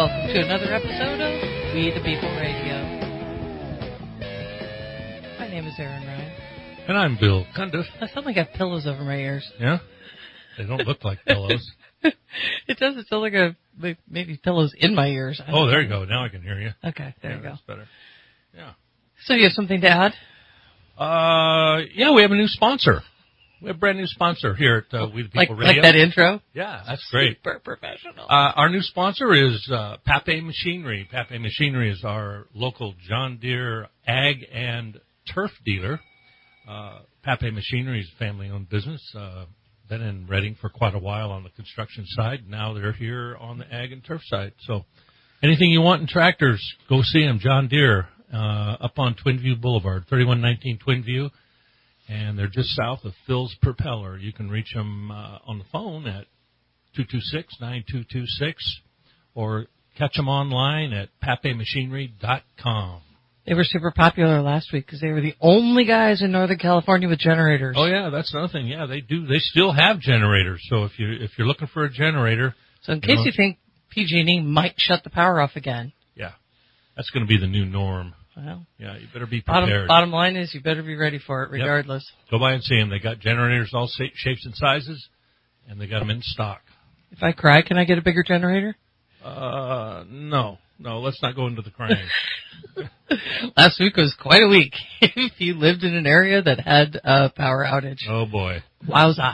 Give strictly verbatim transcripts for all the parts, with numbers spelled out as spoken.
welcome to another episode of We the People Radio. My name is Aaron Ryan. And I'm Bill Cundiff. I suddenly got pillows over my ears. Yeah? They don't look like pillows. It doesn't feel like a, maybe pillows in my ears. Oh, there you go. Now I can hear you. Okay, there yeah, you go. That's better. Yeah. So you have something to add? Uh, yeah, we have a new sponsor. We have a brand new sponsor here at uh, We the People like, Radio. Like that intro? Yeah, that's great. Super professional. Uh, our new sponsor is uh, Pape Machinery. Pape Machinery is our local John Deere ag and turf dealer. Uh, Pape Machinery is a family-owned business. Uh, been in Reading for quite a while on the construction side. Now they're here on the ag and turf side. So anything you want in tractors, go see them. John Deere, uh, up on Twinview Boulevard, thirty-one nineteen Twinview. And they're just south of Phil's Propeller. You can reach them uh, on the phone at two two six, nine two two six or catch them online at pape machinery dot com. They were super popular last week because they were the only guys in Northern California with generators. Oh, yeah, that's another thing. Yeah, they do. They still have generators. So if, you, if you're looking for a generator. So in case you, know, you think P G and E might shut the power off again. Yeah, that's going to be the new norm. Well, yeah, you better be prepared. Bottom, bottom line is you better be ready for it regardless. Yep. Go by and see them. They got generators all shapes and sizes, and they got them in stock. If I cry, can I get a bigger generator? Uh, no. No, let's not go into the crying. Last week was quite a week if you lived in an area that had a power outage. Oh, boy. Wowza.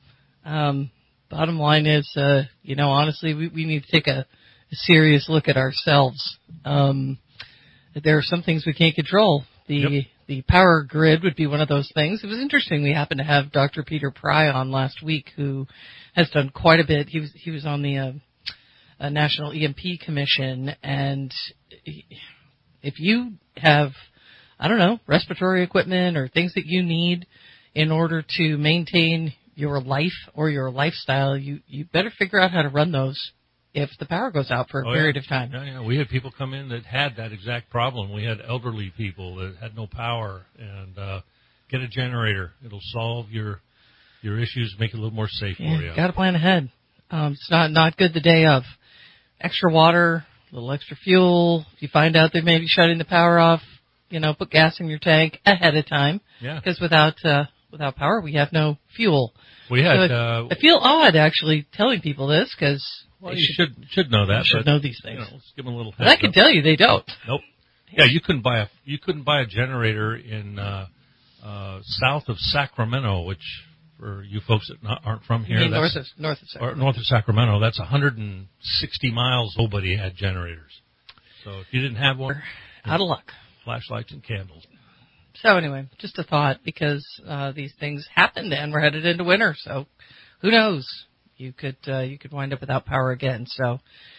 Um, bottom line is, uh, you know, honestly, we, we need to take a, a serious look at ourselves. Um, There are some things we can't control. The yep. the power grid would be one of those things. It was interesting. We happened to have Doctor Peter Pry on last week, who has done quite a bit. He was he was on the uh, uh, National E M P Commission, and he, if you have, I don't know, respiratory equipment or things that you need in order to maintain your life or your lifestyle, you you better figure out how to run those if the power goes out for a oh, period yeah. of time. Yeah, yeah. We had people come in that had that exact problem. We had elderly people that had no power, and uh, get a generator. It'll solve your your issues, make it a little more safe yeah, for you. Got to plan ahead. Um, it's not not good the day of. Extra water, a little extra fuel. If you find out they may be shutting the power off, you know, put gas in your tank ahead of time. Yeah. Because without uh, without power, we have no fuel. We had. So uh, I feel odd actually telling people this because. Well, you should should know that. You should but, know these things. You know, let's give them a little. But I can up. tell you they don't. Nope. Yeah, you couldn't buy a you couldn't buy a generator in uh, uh, south of Sacramento, which for you folks that not, aren't from here, You mean that's, north of north of Sacramento. Or north of Sacramento, that's one hundred sixty miles. Nobody had generators, so if you didn't have one, out of luck. Flashlights and candles. So anyway, just a thought because uh, these things happened and we're headed into winter, so who knows. You could uh, you could wind up without power again, so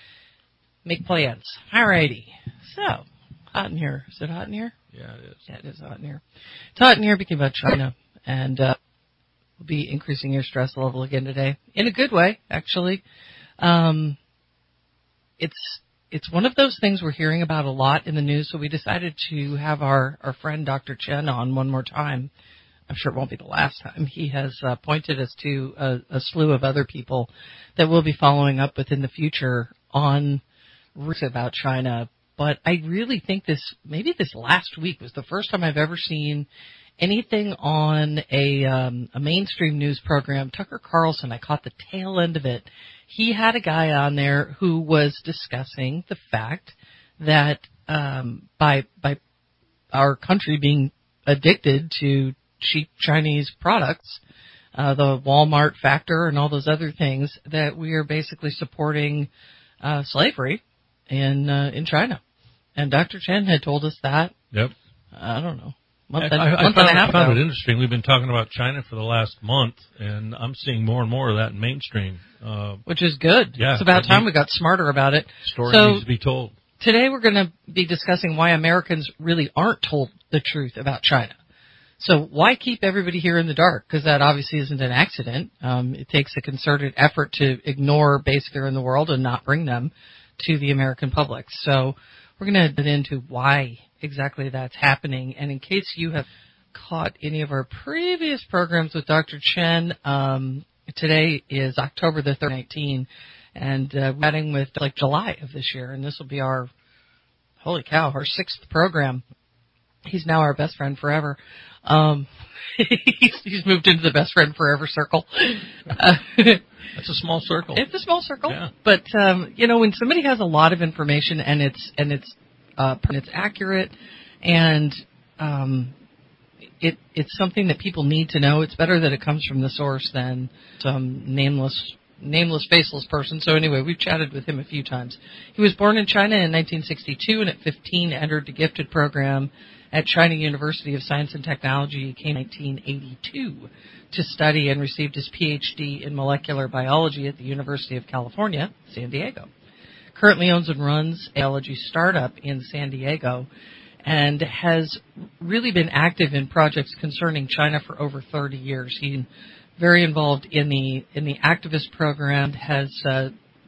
make plans. Alrighty. So, hot in here. Is it hot in here? Yeah, it is. Yeah, it is hot in here. It's hot in here because about China, and uh, we'll be increasing your stress level again today in a good way, actually. Um, it's it's one of those things we're hearing about a lot in the news, so we decided to have our, our friend Doctor Chen on one more time. I'm sure it won't be the last time. He has uh, pointed us to a, a slew of other people that we'll be following up with in the future on risks about China. But I really think this, maybe this last week was the first time I've ever seen anything on a, um, a mainstream news program. Tucker Carlson, I caught the tail end of it. He had a guy on there who was discussing the fact that um, by by our country being addicted to cheap Chinese products, uh, the Walmart factor and all those other things, that we are basically supporting uh, slavery in uh, in China. And Doctor Chen had told us that. Yep. I don't know. Month I, and, I, I month found, and a half I found ago. it interesting. We've been talking about China for the last month, and I'm seeing more and more of that in mainstream. Uh, Which is good. Yeah, it's about time we got smarter about it. Story so, needs to be told. Today we're going to be discussing why Americans really aren't told the truth about China. So why keep everybody here in the dark? Because that obviously isn't an accident. Um, it takes a concerted effort to ignore base fear in the world and not bring them to the American public. So we're going to get into why exactly that's happening. And in case you have caught any of our previous programs with Doctor Chen, um, today is October the third, nineteen, And uh, we're adding with like July of this year, and this will be our, holy cow, our sixth program. He's now our best friend forever. Um, he's, he's moved into the best friend forever circle. Uh, That's a small circle. It's a small circle. Yeah. But, um, you know, when somebody has a lot of information and it's, and it's, uh, and it's accurate and, um, it, it's something that people need to know, it's better that it comes from the source than some nameless, nameless, faceless person. So anyway, we've chatted with him a few times. He was born in China in nineteen sixty-two and at fifteen entered the gifted program at China University of Science and Technology. He came in nineteen eighty-two to study and received his P H D in molecular biology at the University of California, San Diego. Currently owns and runs a biology startup in San Diego and has really been active in projects concerning China for over thirty years. He's very involved in the in the activist program, has uh,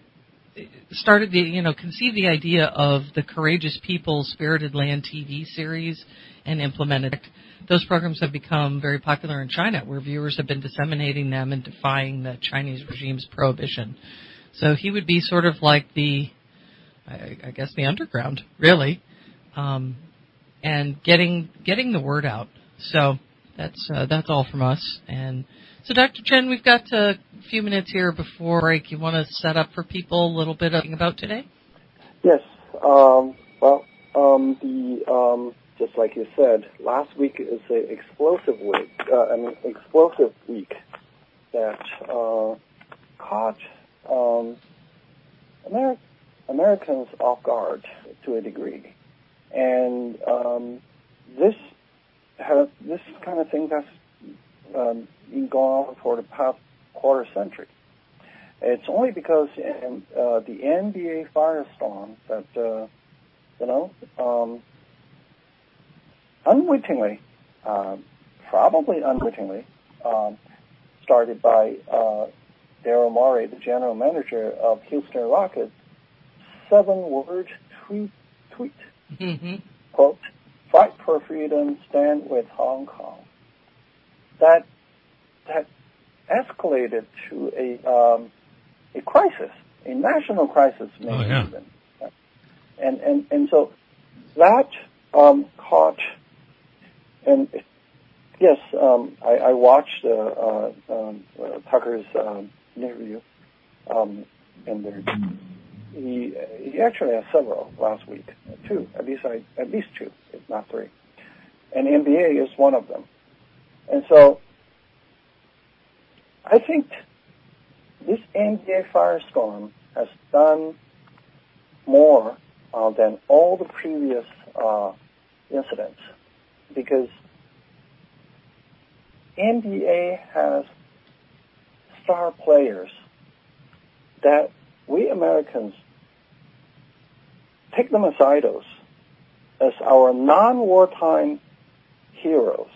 started the, you know, conceived the idea of the Courageous People Spirited Land T V series and implemented it. Those programs have become very popular in China, where viewers have been disseminating them and defying the Chinese regime's prohibition. So he would be sort of like the, I, I guess, the underground, really, um, and getting getting the word out. So that's uh, that's all from us. And so, Doctor Chen, we've got a few minutes here before break. You want to set up for people a little bit about today? Yes. Um, well, um, the um, just like you said, last week is an explosive week. Uh, I mean, explosive week that uh, caught um, Ameri- Americans off guard to a degree, and um, this has this kind of thing that's um, been going on for the past quarter century. It's only because in, uh, the N B A firestorm that, uh, you know, um, unwittingly, uh, probably unwittingly, um, started by uh, Daryl Morey, the general manager of Houston Rockets, seven-word tweet, tweet mm-hmm. quote, "Fight for freedom, stand with Hong Kong." That that escalated to a um, a crisis, a national crisis, maybe oh, yeah. even. And and and so that um, caught. And yes, um, I, I watched uh, uh, um, uh, Tucker's um, interview, um, and there, he he actually had several last week, two at least I, at least two, if not three, and N B A is one of them, and so I think this N B A firestorm has done more uh, than all the previous uh, incidents, because N B A has star players that we Americans take them as idols, as our non-wartime heroes.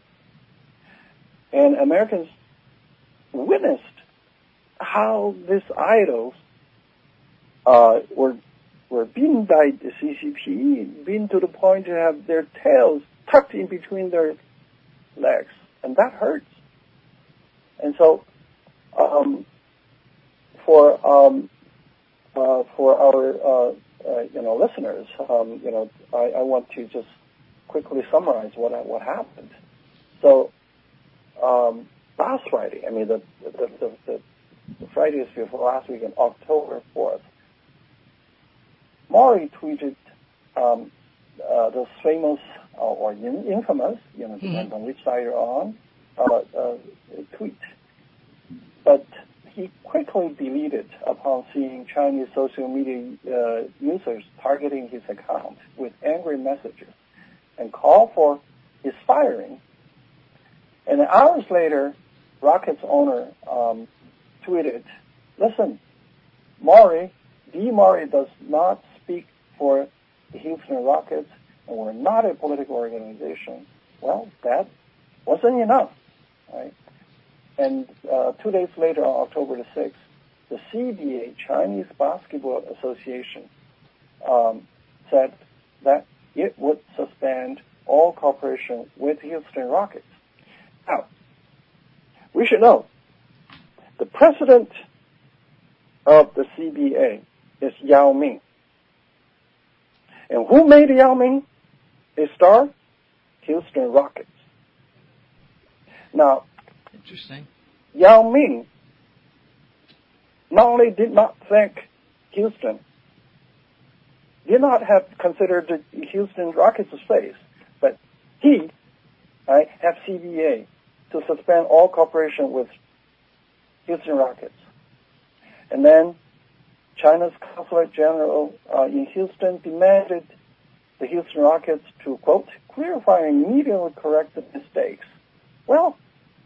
And Americans witnessed how these idols uh, were were beaten by the C C P, beaten to the point to have their tails tucked in between their legs, and that hurts. And so, um, for um, uh, for our uh, uh, you know listeners, um, you know, I, I want to just quickly summarize what what happened. So, um, last Friday, I mean the the, the, the the Friday is before last week, on October fourth, Morey tweeted um, uh, the famous uh, or infamous, you know, depends mm-hmm. on which side you're on, uh, uh, tweet. But he quickly deleted upon seeing Chinese social media uh, users targeting his account with angry messages and called for his firing. And hours later, Rockets owner um, tweeted, "Listen, Morey, D. Morey does not speak for the Houston Rockets, and we're not a political organization." Well, that wasn't enough, right? And uh, two days later, on October the sixth, the C B A, Chinese Basketball Association, um, said that it would suspend all cooperation with Houston Rockets. Now, we should know, the president of the C B A is Yao Ming. And who made Yao Ming a star? Houston Rockets. Now, interesting. Yao Ming not only did not thank Houston, did not have considered the Houston Rockets' face, but he right, have C B A to suspend all cooperation with Houston Rockets. And then China's Consulate General uh, in Houston demanded the Houston Rockets to, quote, clarify and immediately correct the mistakes. Well,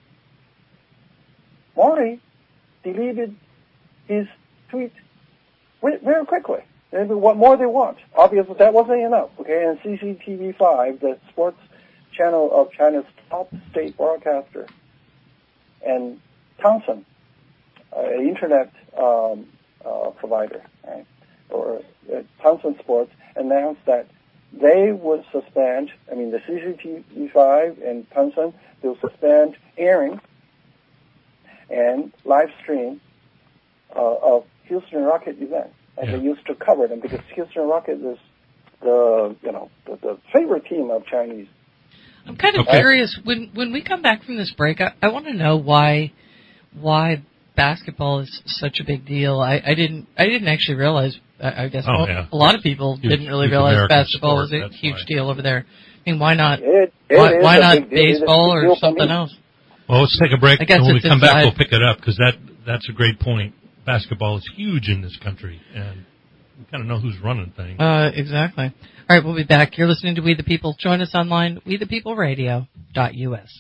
Morey deleted his tweet very quickly. Maybe what more they want. Obviously, that wasn't enough. Okay, and C C T V five, the sports channel of China's top state broadcaster, and Tencent, uh, an internet um, uh, provider, right, or uh, Tencent Sports, announced that they would suspend. I mean, the C C T V five and Tencent, they'll suspend airing and live stream uh, of Houston Rocket events. And yeah. They used to cover them because Houston Rockets is the, you know, the, the favorite team of Chinese. I'm kind of okay. curious, when when we come back from this break, I, I want to know why why basketball is such a big deal. I, I didn't I didn't actually realize, I, I guess oh, yeah. a lot of people huge, didn't really realize American basketball sport, was a huge why. deal over there. I mean, why not, it, it why, why not big, baseball or something else? Well, let's take a break, I guess and when we come inside. back, we'll pick it up, because that, that's a great point. Basketball is huge in this country, and we kind of know who's running things. Uh, exactly. All right, we'll be back. You're listening to We the People. Join us online, we the people radio dot U S.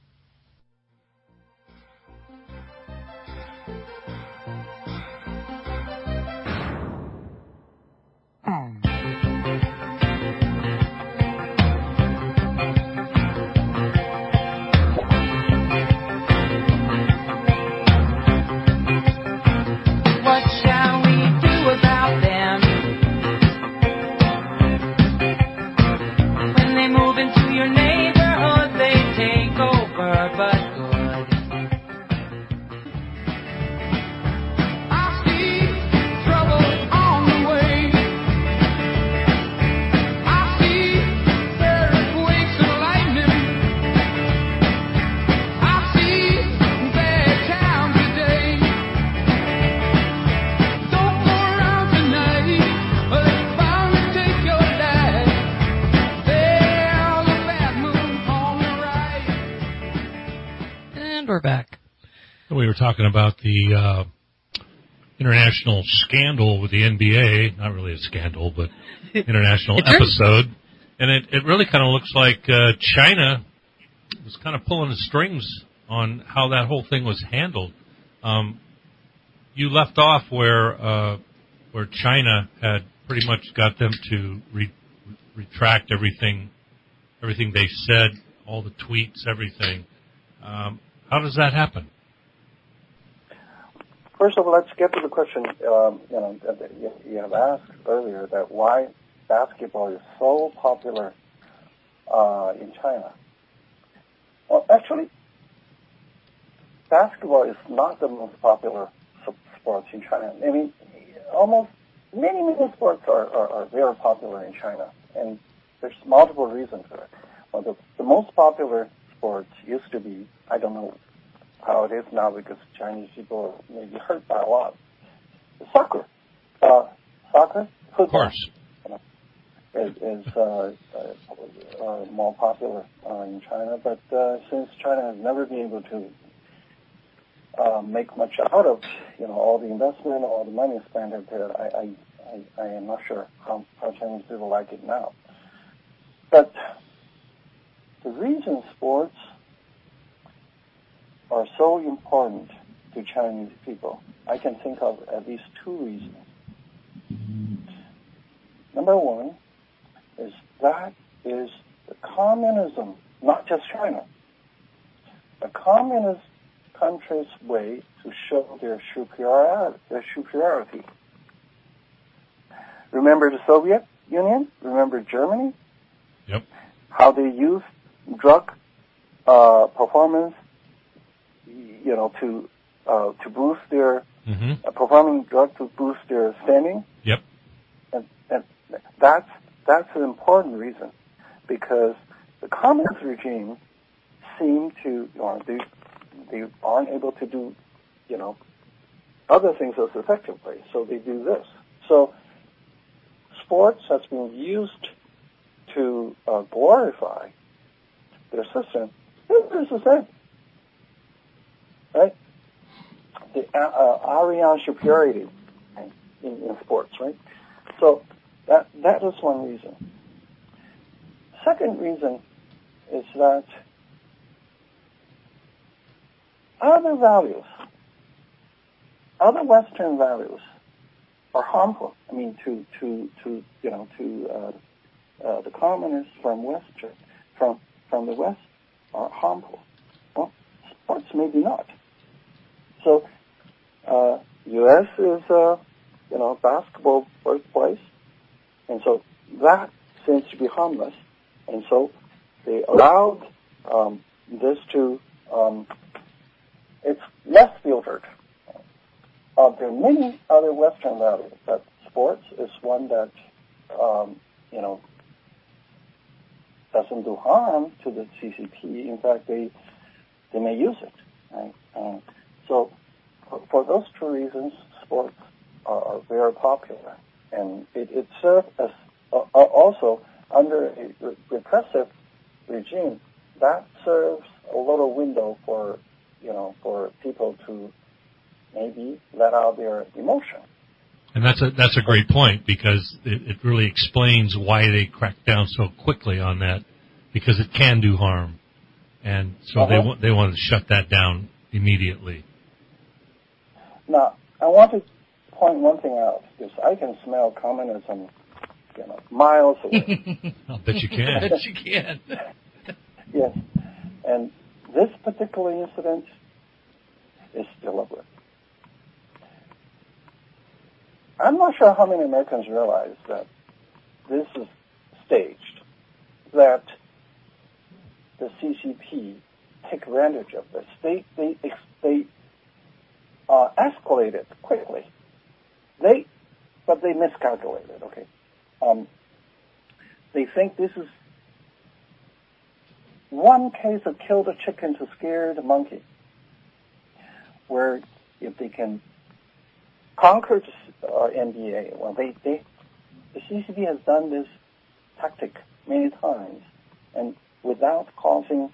We're back. We were talking about the uh, international scandal with the N B A. Not really a scandal, but international episode. And it, it really kind of looks like uh, China was kind of pulling the strings on how that whole thing was handled. Um, you left off where uh, where China had pretty much got them to re- retract everything, everything they said, all the tweets, everything. Um, How does that happen? First of all, let's get to the question um, you know, that you have asked earlier, that why basketball is so popular uh, in China. Well, actually, basketball is not the most popular sport in China. I mean, almost many, many sports are, are, are very popular in China, and there's multiple reasons for it. Well, the, the most popular sports used to be, I don't know how it is now because Chinese people may be hurt by a lot. Soccer. Uh, soccer, football. Of course. You know, is, is uh, uh, uh, more popular uh, in China, but uh, since China has never been able to uh, make much out of, you know, all the investment, all the money spent there, I, I, I, I am not sure how, how Chinese people like it now. But the reason sports are so important to Chinese people, I can think of at least two reasons. Number one is that is the communism, not just China, the communist country's way to show their superiority. Their superiority. Remember the Soviet Union? Remember Germany? Yep. How they used drug uh, performance, you know, to uh, to boost their mm-hmm. uh, performing drug to boost their standing. Yep. And, and that's, that's an important reason, because the communist regime seem to, you know, they, they aren't able to do, you know, other things as effectively, so they do this. So sports has been used to uh, glorify their system. It's the same, right? The uh, uh, Aryan superiority in, in sports, right? So that that is one reason. Second reason is that other values, other Western values, are harmful. I mean, to to to you know to uh, uh, the communists from Western from from the West are harmful. Well, sports maybe not. So, uh, U S is uh, you know basketball birthplace, and so that seems to be harmless, and so they allowed um, this to. Um, it's less filtered. Uh, there are many other Western values, but sports is one that, um, you know, doesn't do harm to the C C P. In fact, they they may use it. Right? Uh, so, for, for those two reasons, sports are, are very popular, and it, it serves as uh, also under a re- repressive regime that serves a little window for you know for people to maybe let out their emotion. And that's a that's a great point, because it, it really explains why they cracked down so quickly on that, because it can do harm, and so uh-huh. they want they wanted to shut that down immediately. Now, I want to point one thing out, because I can smell communism, you know, miles away. I'll bet you can. I bet you can. Yes, and this particular incident is deliberate. I'm not sure how many Americans realize that this is staged, that the C C P take advantage of this. They they they uh, escalated quickly. They, but they miscalculated. Okay, um, they think this is one case of kill the chicken to scare the monkey, where if they can conquer the uh, N B A, well, they, they the C C P has done this tactic many times, and without causing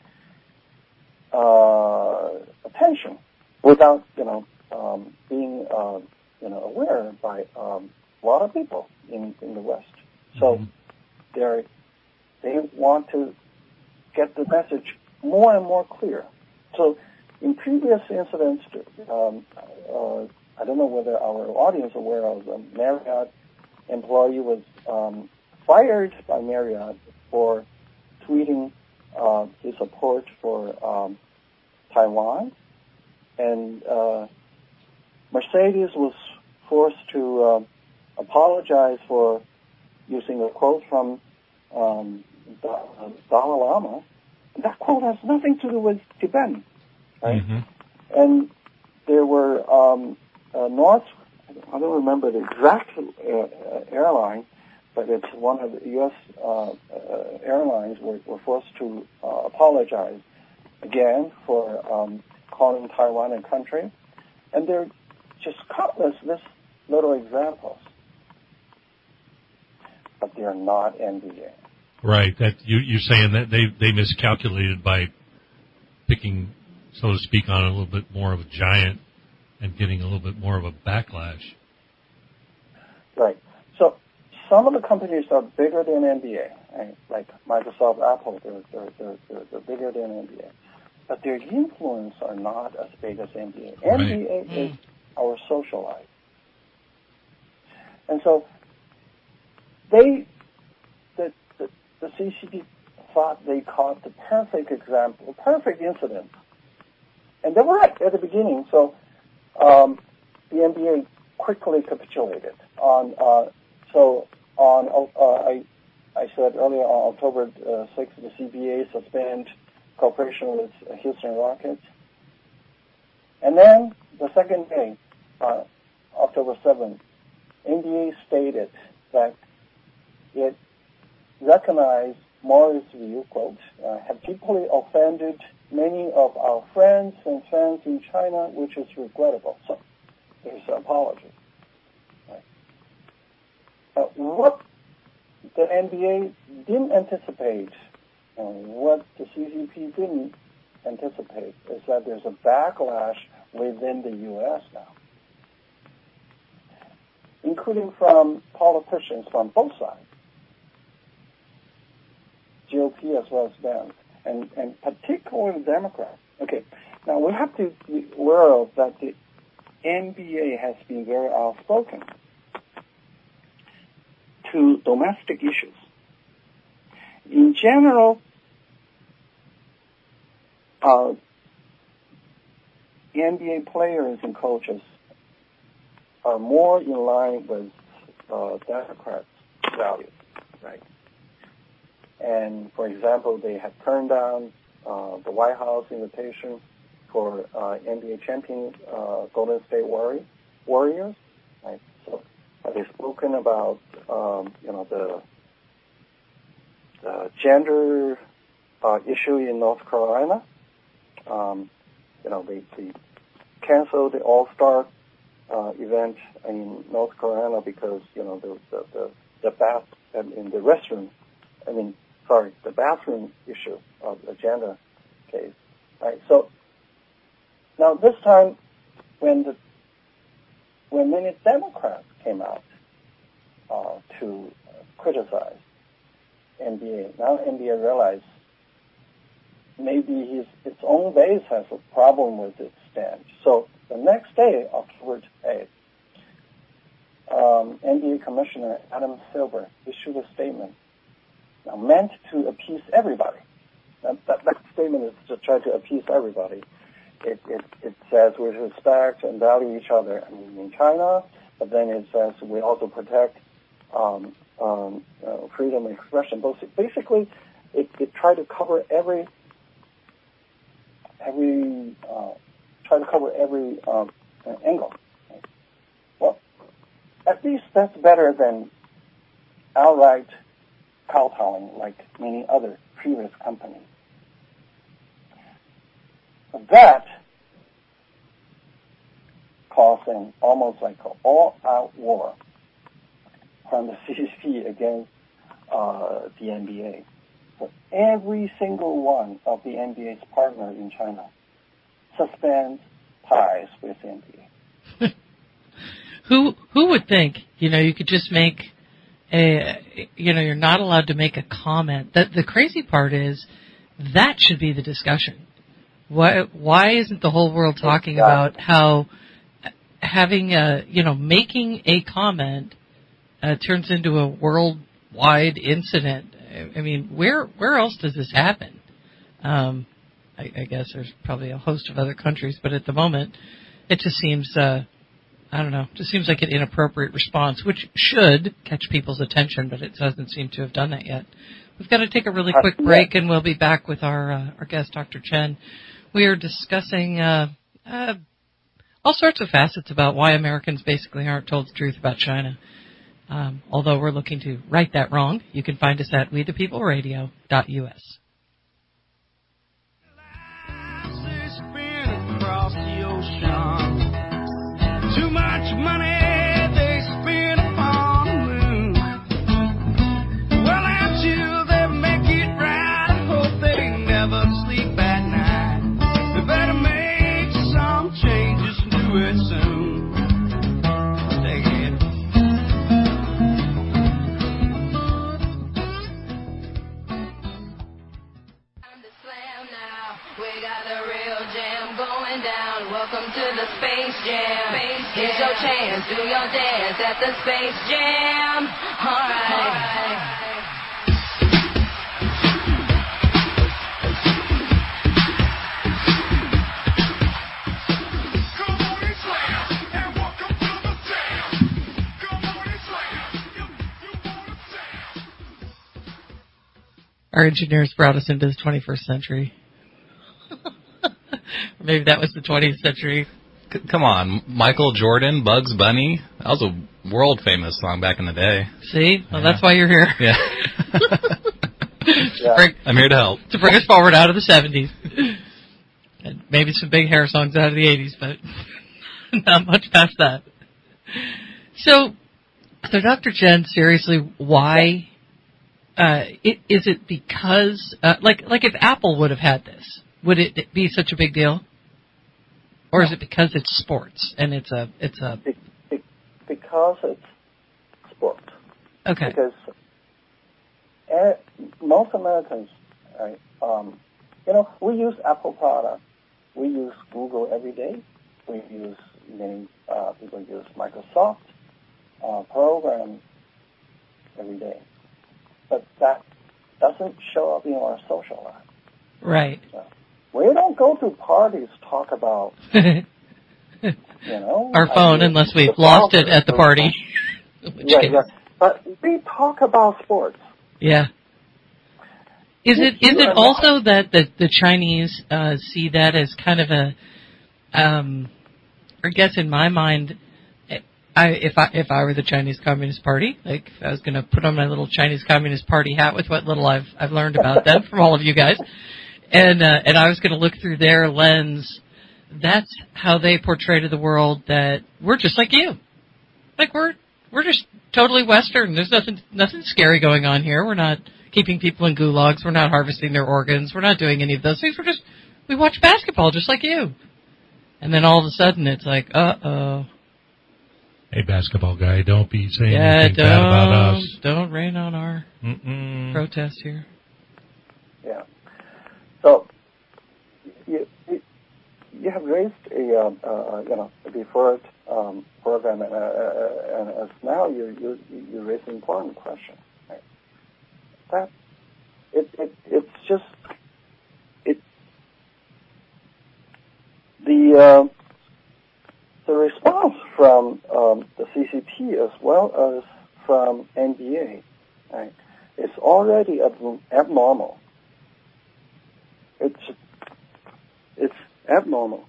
uh, attention, without you know um, being uh, you know aware by um, a lot of people in, in the West. So mm-hmm. they they want to get the message more and more clear. So in previous incidents, um, uh, I don't know whether our audience is aware of the Marriott employee was um, fired by Marriott for tweeting uh, his support for um, Taiwan, and uh, Mercedes was forced to uh, apologize for using a quote from um, Dalai Lama. That quote has nothing to do with Tibetan, right? Mm-hmm. And there were um, uh, North, I don't remember the exact uh, airline, but it's one of the U S uh, uh, airlines were, were forced to uh, apologize again for um, calling Taiwan a country. And there are just countless this little examples, but they're not N B A. Right. That you, you're saying that they, they miscalculated by picking, so to speak, on a little bit more of a giant and getting a little bit more of a backlash. Right. So some of the companies are bigger than N B A, right? Like Microsoft, Apple, they're, they're, they're, they're, they're bigger than N B A. But their influence are not as big as N B A. Right. N B A is our social life. And so they, the, the, the C C P thought they caught the perfect example, perfect incident. And they were right at the beginning. So um, the N B A quickly capitulated on, uh, so on, uh, I, I said earlier on October uh, sixth, the C B A suspend cooperation with Houston Rockets. And then the second day, uh, October seventh, N B A stated that it recognized Maury's view, quote, uh, have deeply offended many of our friends and fans in China, which is regrettable. So there's an apology. Right. Uh, what the N B A didn't anticipate, and what the C C P didn't anticipate, is that there's a backlash within the U S now, including from politicians from both sides, G O P as well as Dems, and, and particularly Democrats. Okay, now we have to be aware of that the N B A has been very outspoken to domestic issues. In general, uh, N B A players and coaches are more in line with uh, Democrats' values, right? And for example, they have turned down uh, the White House invitation for uh, N B A champion uh, Golden State Warriors. Warriors, right? So have they spoken about um, you know the the gender uh, issue in North Carolina? Um, you know they, they canceled the All-Star uh, event in North Carolina because you know the the the, the bath in the restroom. I mean, sorry, the bathroom issue of the gender case. Right. So now this time, when the when many Democrats came out uh, to criticize N B A, now N B A realized maybe his its own base has a problem with its stand. So the next day, October eighth, um, N B A Commissioner Adam Silver issued a statement now meant to appease everybody. That, that, that statement is to try to appease everybody. It, it, it says we respect and value each other I mean, in China, but then it says we also protect um, um, uh, freedom of expression. Basically, it, it tried to cover every every uh, try to cover every um, angle. Well, at least that's better than outright kowtowing like many other previous companies. That caused an almost like an all-out war from the C C P against uh, the N B A. So every single one of the N B A's partners in China suspends ties with the N B A. Who who would think, you know, you could just make a, you know, you're not allowed to make a comment. The, the crazy part is that should be the discussion. Why why isn't the whole world talking about how having a, you know, making a comment uh, turns into a worldwide incident? I mean, where where else does this happen? Um, I, I guess there's probably a host of other countries, but at the moment, it just seems, uh, I don't know, just seems like an inappropriate response, which should catch people's attention, but it doesn't seem to have done that yet. We've got to take a really quick break, and we'll be back with our uh, our guest, Doctor Chen. We are discussing uh, uh, all sorts of facets about why Americans basically aren't told the truth about China. Um, although we're looking to right that wrong, you can find us at we the people radio dot U S. Too much money they spend upon the moon. Well, until they make it right, I hope they never sleep at night. They better make some changes and do it soon. Take it. Time to slam now. We got a real jam going down. Welcome to the Space Jam. Space Here's your chance. Do your dance at the Space Jam. All right. All right. Our engineers brought us into the twenty-first century. Or maybe that was the twentieth century. C- come on, Michael Jordan, Bugs Bunny. That was a world famous song back in the day. See? Well, Yeah. that's why you're here. Yeah. Yeah. Bring- I'm here to help. to bring us forward out of the seventies. And maybe some big hair songs out of the eighties, but not much past that. So, so Doctor Chen, seriously, why, uh, it, is it because, uh, like, like if Apple would have had this, would it be such a big deal? Or is it because it's sports and it's a, it's a, Be- be- because it's sport. okay. Because uh, most Americans, right, um, you know, we use Apple products. We use Google every day. We use, many uh, people use Microsoft uh, programs every day. But that doesn't show up in our social life. Right. So we don't go to parties talk about, you know. Our phone, I mean, unless we've the lost it at the or party. In which Right, case- right. But we talk about sports. Yeah. Is it If is you it are also that the the Chinese uh, see that as kind of a, um, I guess in my mind, I if I if I were the Chinese Communist Party, like if I was going to put on my little Chinese Communist Party hat with what little I've I've learned about them from all of you guys, and uh, and I was going to look through their lens, that's how they portray to the world that we're just like you, like we're we're just totally Western. There's nothing nothing scary going on here. We're not keeping people in gulags. We're not harvesting their organs. We're not doing any of those things. We're just, we watch basketball just like you. And then all of a sudden it's like, uh-oh. Hey, basketball guy, don't be saying Yeah, anything don't, bad about us. don't rain on our Mm-mm. protest here. Yeah. So you you, you have raised a uh, uh, you know a deferred um, program, and, uh, uh, and as now you you you raise an important question. Right? That it it it's just it the uh, the response from um, the C C P as well as from N B A, right, is already ab- abnormal. It's it's abnormal.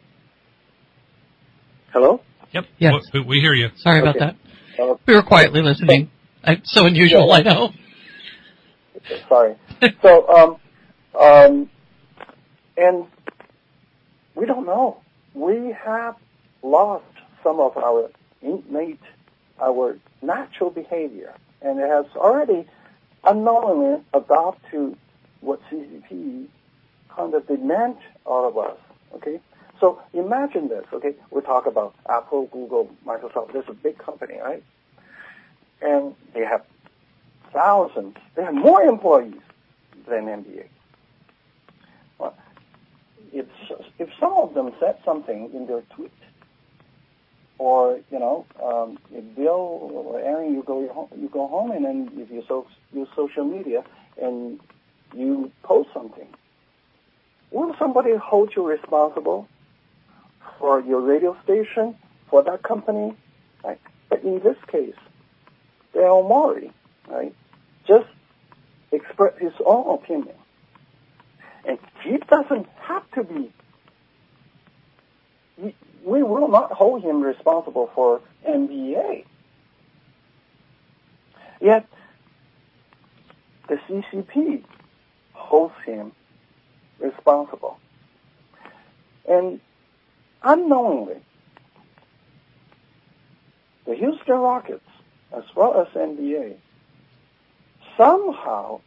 Hello? Yep. Yes. We, we hear you. Sorry about Okay. that. Uh, We were quietly listening. It's so unusual, Yeah. I know. Sorry. So, um, um, and we don't know. We have lost some of our innate, our natural behavior, and it has already unknowingly adopted to what C C P kind of demand out of us. Okay. So imagine this. Okay, we talk about Apple, Google, Microsoft. This is a big company, right? And they have thousands. They have more employees than N B A. Well, if if some of them said something in their tweet, or you know, um, if Bill or Aaron, you go home, you go home, and then if you so, use social media and you post something, will somebody hold you responsible for your radio station, for that company? Right? But in this case, Dale Murray, right, just expressed his own opinion. And he doesn't have to be, he, we will not hold him responsible for N B A. Yet, the C C P holds him responsible. And unknowingly, the Houston Rockets, as well as N B A, somehow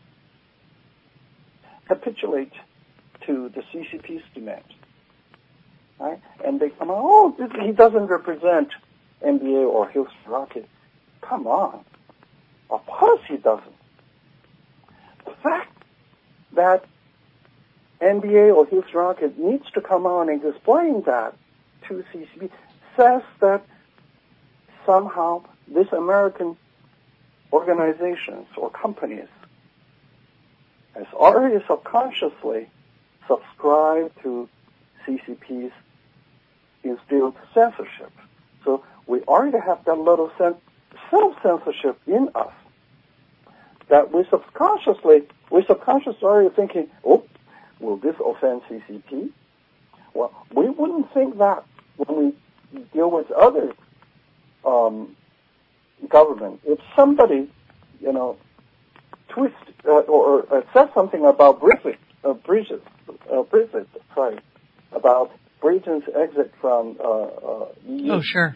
capitulate to the C C P's demand. Right? And they come out, oh, this, he doesn't represent N B A or Houston Rockets. Come on. Of course he doesn't. The fact that N B A or Houston Rockets needs to come on and explain that to C C P says that somehow this American organizations or companies has already subconsciously subscribed to C C P's instilled censorship. So we already have that little self-censorship in us that we subconsciously, we subconsciously already thinking, oh, will this offend C C P? Well, we wouldn't think that when we deal with other um, government, if somebody, you know, twist uh, or, or says something about Brexit, uh, Brexit, uh, Brexit, sorry, about Britain's exit from uh, uh, E U. Oh, sure.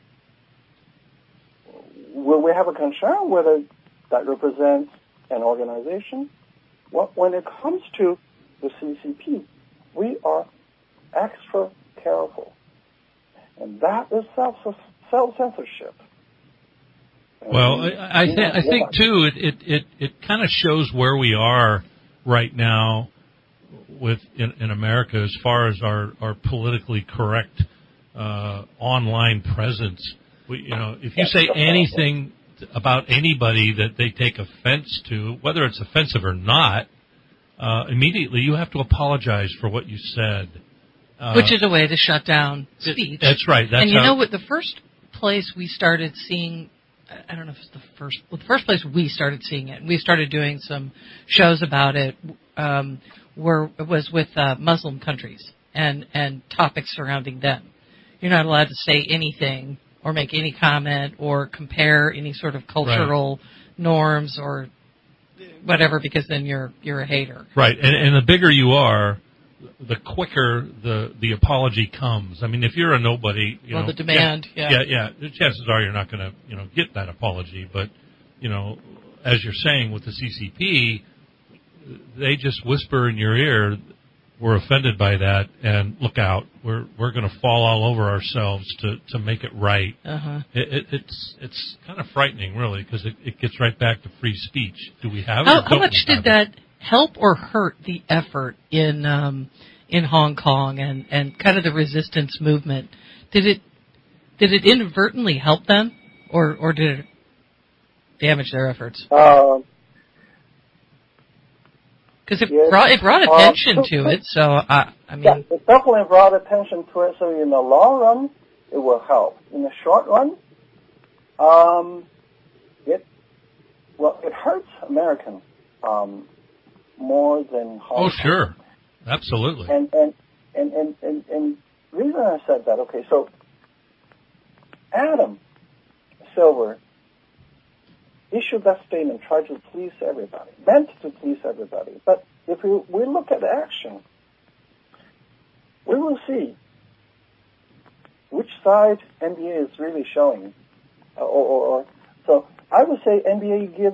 Will we have a concern whether that represents an organization? Well, when it comes to the C C P, we are extra careful, and that is self self censorship. Well, I, I, th- I think too it it it, it kind of shows where we are right now with in, in America as far as our our politically correct uh, online presence. We, you know, if you say anything about anybody that they take offense to, whether it's offensive or not, uh, immediately you have to apologize for what you said. Uh, Which is a way to shut down speech. That's right. That's and you how, know what? The first place we started seeing, I don't know if it's the first, well, the first place we started seeing it, we started doing some shows about it, um, were was with uh, Muslim countries and and topics surrounding them. You're not allowed to say anything or make any comment or compare any sort of cultural right. norms or whatever, because then you're you're a hater. Right, and, and the bigger you are, the quicker the the apology comes. I mean, if you're a nobody, you well, know, the demand, yeah, yeah, yeah, yeah, the chances are you're not going to, you know, get that apology. But, you know, as you're saying with the C C P, they just whisper in your ear, we're offended by that, and look out, we're we're going to fall all over ourselves to, to make it right. Uh-huh. It, it, it's it's kind of frightening, really, because it, it gets right back to free speech. Do we have it? How, or how don't much we did have that help or hurt the effort in um, in Hong Kong and, and kind of the resistance movement? Did it did it inadvertently help them, or or did it damage their efforts? Uh, Because it yes. brought it brought attention uh, to it, so I, I mean, yeah, it definitely brought attention to it. So in the long run, it will help. In the short run, um, it well, it hurts Americans um, more than Hong Oh, Kong. sure, absolutely. And and and and and, and reason I said that, okay, so Adam Silver issued that statement, tried to please everybody, meant to please everybody. But if we, we look at action, we will see which side N B A is really showing. Or, or, or so I would say N B A gives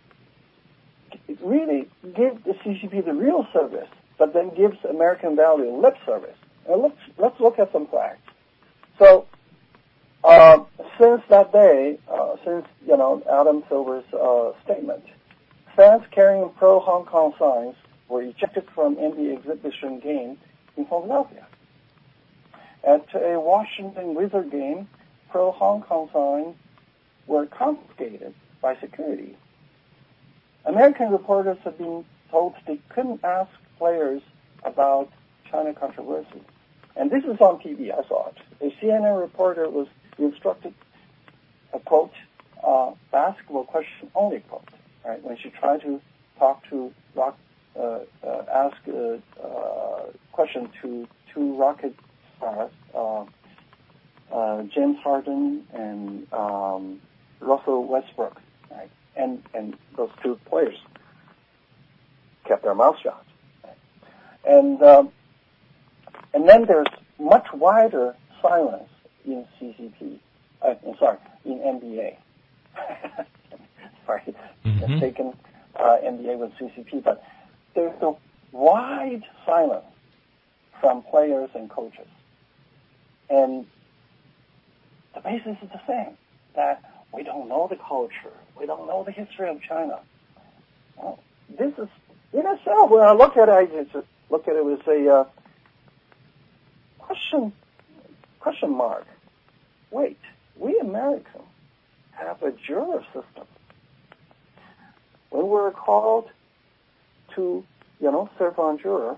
really give the C C P the real service, but then gives American value lip service. And let's let's look at some facts. So. Uh, since that day, uh, since, you know, Adam Silver's uh, statement, fans carrying pro-Hong Kong signs were ejected from N B A exhibition game in Philadelphia. At a Washington Wizard game, pro-Hong Kong signs were confiscated by security. American reporters have been told they couldn't ask players about China controversy. And this is on T V, I saw it. A C N N reporter was instructed a quote, uh, basketball question only quote, right? When she tried to talk to rock, uh, uh, ask a uh, question to two Rocket stars, uh, uh, James Harden and um, Russell Westbrook, right? And and those two players kept their mouth shut, right? And um, and then there's much wider silence in C C P, uh, sorry, in N B A. sorry, mm-hmm. mistaken uh, N B A with C C P, but there's a wide silence from players and coaches. And the basis is the same, that we don't know the culture, we don't know the history of China. Well, this is, in itself, when I look at it, I just look at it with a uh, question, question mark. Wait, we Americans have a juror system. When we're called to, you know, serve on juror,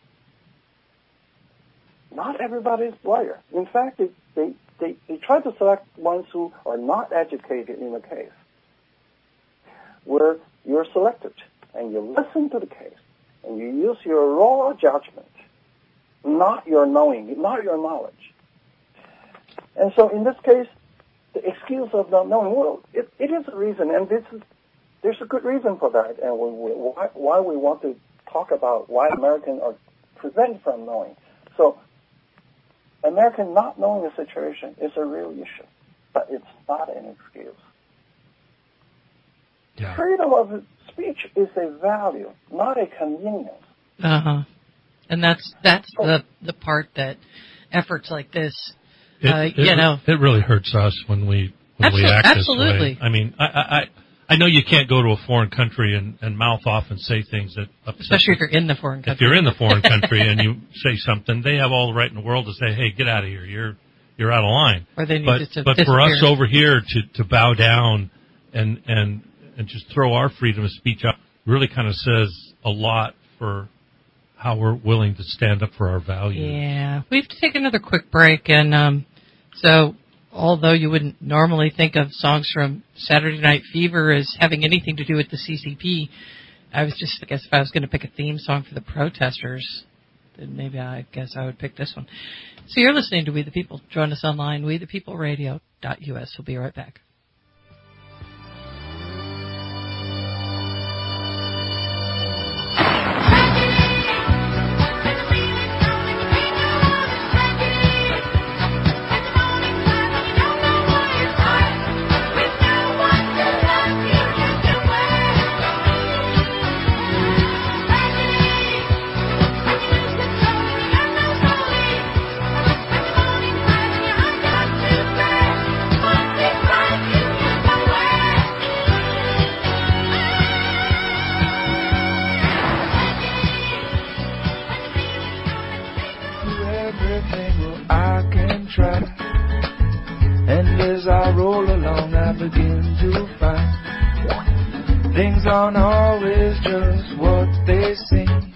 not everybody is lawyer. In fact, they, they, they, they try to select ones who are not educated in the case, where you're selected and you listen to the case and you use your raw judgment, not your knowing, not your knowledge, And so in this case, the excuse of not knowing, well, it, it is a reason, and this is, there's a good reason for that, and we, we, why, why we want to talk about why Americans are prevented from knowing. So American not knowing the situation is a real issue, but it's not an excuse. Yeah. Freedom of speech is a value, not a convenience. Uh-huh. And that's that's the the part that efforts like this, It, uh, it, you know. It really hurts us when we when we Absol- act absolutely. this way. I mean, I, I I know you can't go to a foreign country and, and mouth off and say things that upset Especially if you. you're in the foreign country. If you're in the foreign country and you say something, they have all the right in the world to say, "Hey, get out of here! You're you're out of line." Or they need but just to but for us disappear. over here to, to bow down and and and just throw our freedom of speech out really kind of says a lot for how we're willing to stand up for our values. Yeah. We have to take another quick break. And um, so although you wouldn't normally think of songs from Saturday Night Fever as having anything to do with the C C P, I was just, I guess if I was going to pick a theme song for the protesters, then maybe I guess I would pick this one. So you're listening to We the People. Join us online, we the people radio dot U S. We'll be right back. And as I roll along, I begin to find things aren't always just what they seem.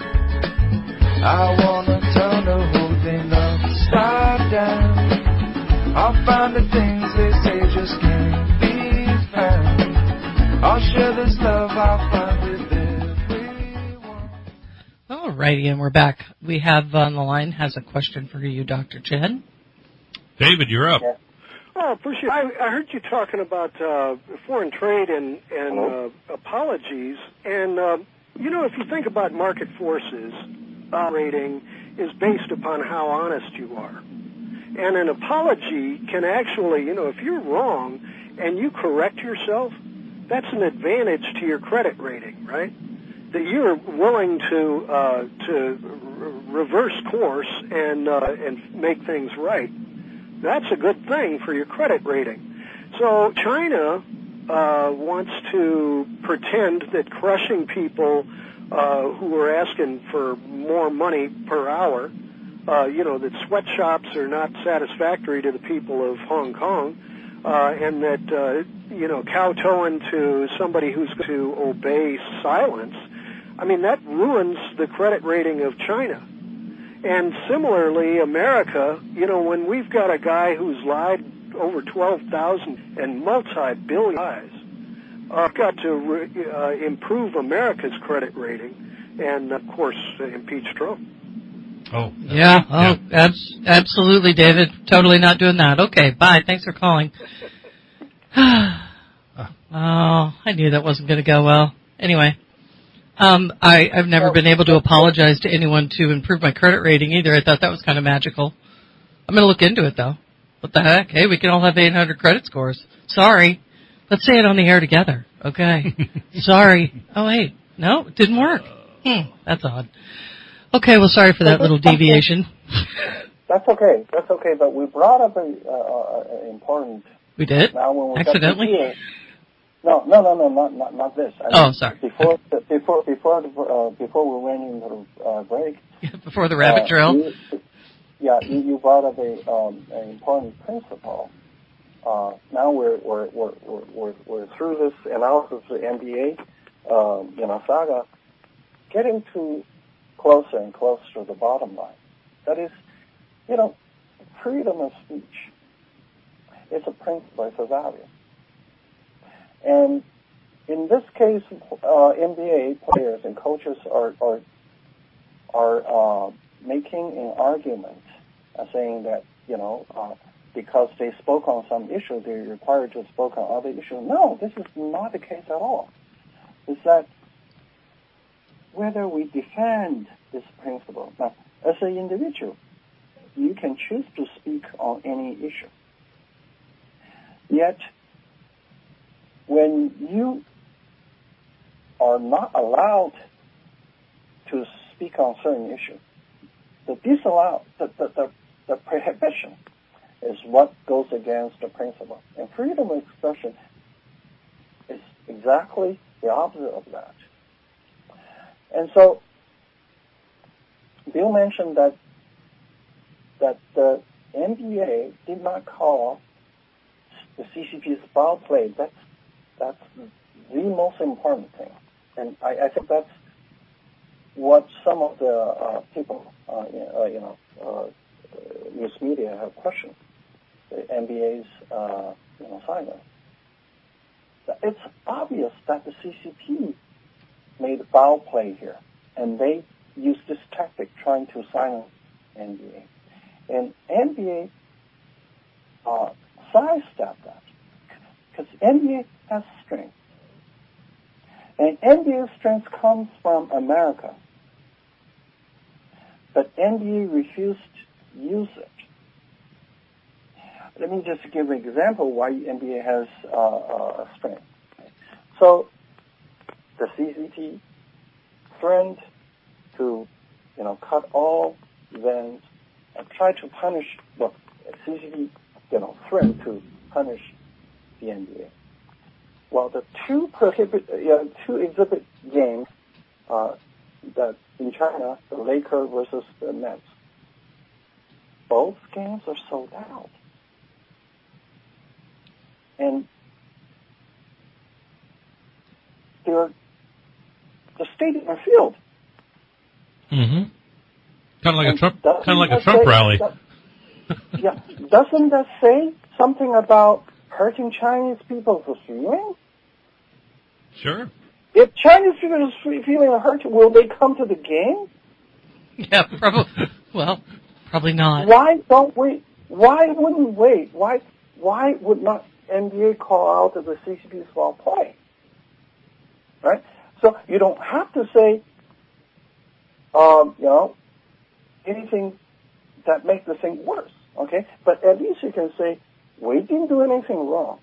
I wanna turn the whole thing upside down. I'll find the things they say just can't be found. I'll share this love I'll find with everyone. Alrighty, and we're back. We have on the line has a question for you, Doctor Chen. David, you're up. Yeah. Oh, appreciate. I, I heard you talking about uh, foreign trade and and uh, apologies, and uh, you know, if you think about market forces, uh, rating is based upon how honest you are, and an apology can actually, you know, if you're wrong and you correct yourself, that's an advantage to your credit rating, right? That you're willing to uh, to re- reverse course and uh, and make things right. That's a good thing for your credit rating. So China uh, wants to pretend that crushing people uh, who are asking for more money per hour, uh, you know, that sweatshops are not satisfactory to the people of Hong Kong, uh, and that, uh, you know, kowtowing to somebody who's going to obey silence, I mean, that ruins the credit rating of China. And similarly, America, you know, when we've got a guy who's lied over twelve thousand and multi-billion lies, uh, got to re- uh, improve America's credit rating and, of course, uh, impeach Trump. Oh. Yeah, oh, yeah. Abs- absolutely, David. Totally not doing that. Okay, bye. Thanks for calling. Oh, I knew that wasn't going to go well. Anyway. Um, I, I've never been able to apologize to anyone to improve my credit rating either. I thought that was kind of magical. I'm going to look into it, though. What the heck? Hey, we can all have eight hundred credit scores. Sorry. Let's say it on the air together. Okay. Sorry. Oh, wait. No, it didn't work. Hmm, that's odd. Okay, well, sorry for that little deviation. That's okay. That's okay. But we brought up an uh, uh, important. We did? Now when we Accidentally? Got to here, no, no, no, no, not not, not this. I Oh, mean, sorry. Before before before the, uh, before we went into the uh, break. Before the rabbit uh, trail. You, yeah, you, you brought up a um, an important principle. Uh, now we're we're, we're we're we're we're through this analysis of the N B A, um, you know, saga, getting to closer and closer to the bottom line. That is, you know, freedom of speech. It's a principle. It's a value. And in this case, uh, N B A players and coaches are are are uh, making an argument, uh, saying that you know uh, because they spoke on some issue, they're required to speak on other issues. No, this is not the case at all. It's that whether we defend this principle, now, as an individual, you can choose to speak on any issue. Yet, when you are not allowed to speak on certain issues, the disallow, the, the, the, the prohibition is what goes against the principle. And freedom of expression is exactly the opposite of that. And so, Bill mentioned that that the N B A did not call the C C P's foul play. That's that's the most important thing, and I, I think that's what some of the uh, people, uh, uh, you know, uh, news media have questioned the N B A's uh, you know silence. It's obvious that the C C P made foul play here, and they used this tactic trying to silence N B A. And N B A uh, sidestepped that because N B A has strength. And N B A's strength comes from America. But N B A refused to use it. Let me just give an example why N B A has uh, uh, strength. So the C C P threatened to, you know, cut all events and try to punish, well, C C P, you know, threatened to punish the N B A. Well, the two prohibit, uh, two exhibit games uh, that in China, the Lakers versus the Nets, both games are sold out. And they're, the stadium are filled. Mm-hmm. Kind of like and a Trump, kind of like a Trump say, rally. That, yeah, doesn't that say something about hurting Chinese people's feelings? Sure. If Chinese people are feeling hurt, will they come to the game? Yeah, probably. Well, probably not. Why don't we? Why wouldn't we? Why? Why would not N B A call out the C C P's foul play? Right. So you don't have to say, um, you know, anything that makes the thing worse. Okay, but at least you can say we didn't do anything wrong.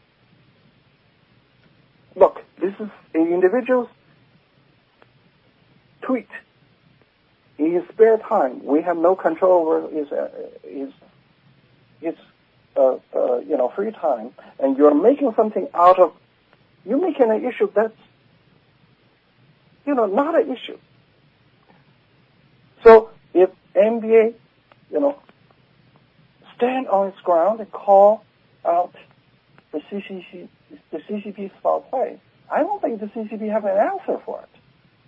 Look, this is an individual's tweet. In his spare time, we have no control over his uh, his his uh, uh, you know free time, and you're making something out of you're making an issue that's you know not an issue. So if N B A, you know, stand on its ground and call out the C C C, the C C P's foul play, I don't think the C C P have an answer for it.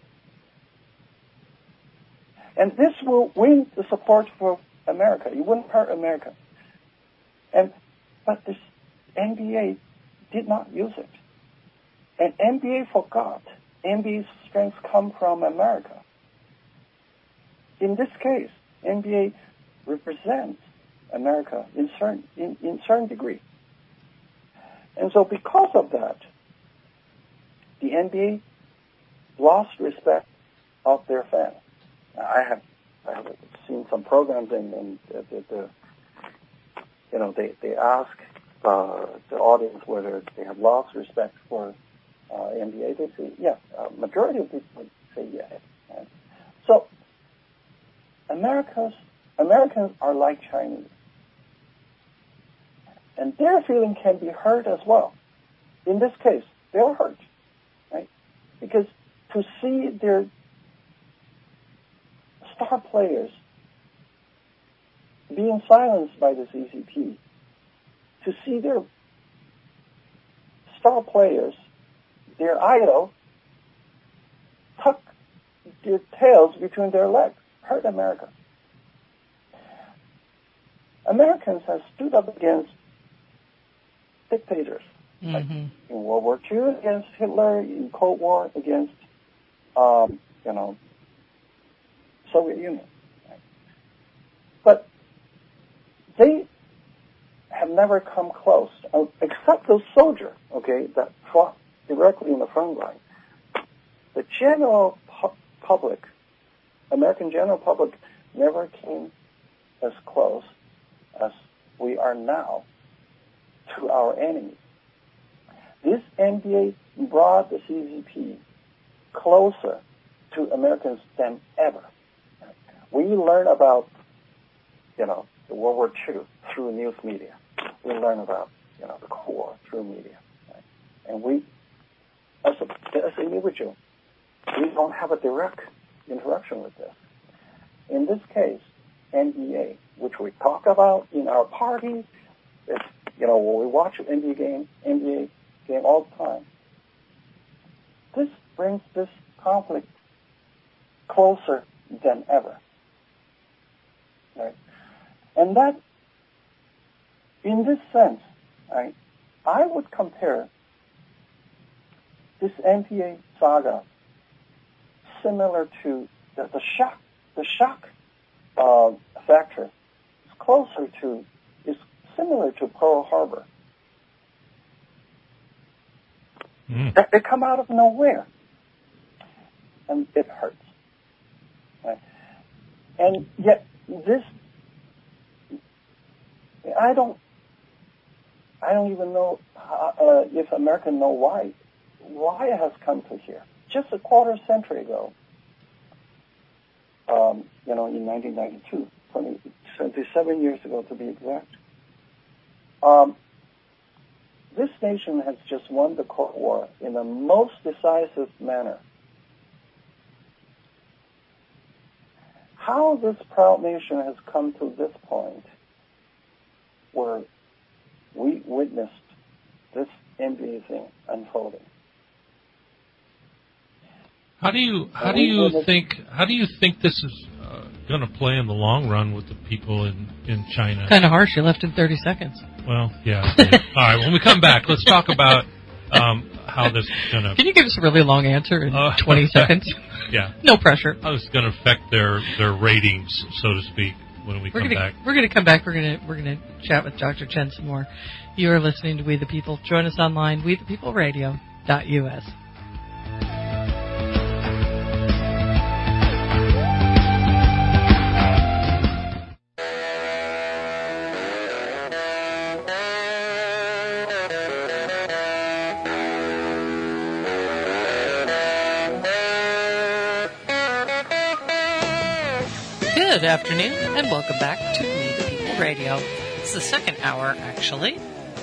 And this will win the support for America. It wouldn't hurt America. And but this N B A did not use it. And N B A forgot N B A's strengths come from America. In this case, N B A represents America in certain in, in certain degree. And so because of that, the N B A lost respect of their fans. I have I have seen some programs and, and the, the, the you know they they ask uh, the audience whether they have lost respect for uh, N B A. They say yeah. Uh, majority of people would say yes. Right? So America's Americans are like Chinese, and their feeling can be hurt as well. In this case, they're hurt, right? Because to see their star players being silenced by the C C P, to see their star players, their idol, tuck their tails between their legs, hurt America. Americans have stood up against dictators. Mm-hmm. Like in World War Two against Hitler, in Cold War against, um, you know, Soviet Union. Right? But they have never come close, uh, except those soldiers, okay, that fought directly in the front line. The general pu- public, American general public, never came as close as we are now to our enemies. This N B A brought the C C P closer to Americans than ever. We learn about, you know, the World War Two through news media. We learn about, you know, the Corps through media. Right? And we, as, a, as an individual, we don't have a direct interaction with this. In this case, N B A, which we talk about in our parties, it's, you know, when we watch an N B A game, N B A game all the time, this brings this conflict closer than ever. Right? And that, in this sense, right, I would compare this N B A saga similar to the, the shock, the shock uh, factor is closer to, is similar to Pearl Harbor. Mm. They, they come out of nowhere, and it hurts. Right? And yet, this, I don't, I don't even know how, uh, if Americans know why, why it has come to here. Just a quarter century ago, um, you know, in nineteen ninety-two, twenty, twenty-seven years ago to be exact, um, this nation has just won the Cold War in the most decisive manner. How this proud nation has come to this point where we witnessed this N B A thing unfolding. How do you how do you think how do you think this is uh, going to play in the long run with the people in, in China? Kind of harsh. You left in thirty seconds. Well, yeah. All right. When we come back, let's talk about um, how this is going to. Can you give us a really long answer in uh, twenty seconds? Yeah. No pressure. How this is going to affect their their ratings, so to speak, when we we're come gonna, back. We're going to come back. We're going to we're going to chat with Doctor Chen some more. You are listening to We the People. Join us online, we the people radio dot U S. Good afternoon, and welcome back to We the People Radio. It's the second hour, actually,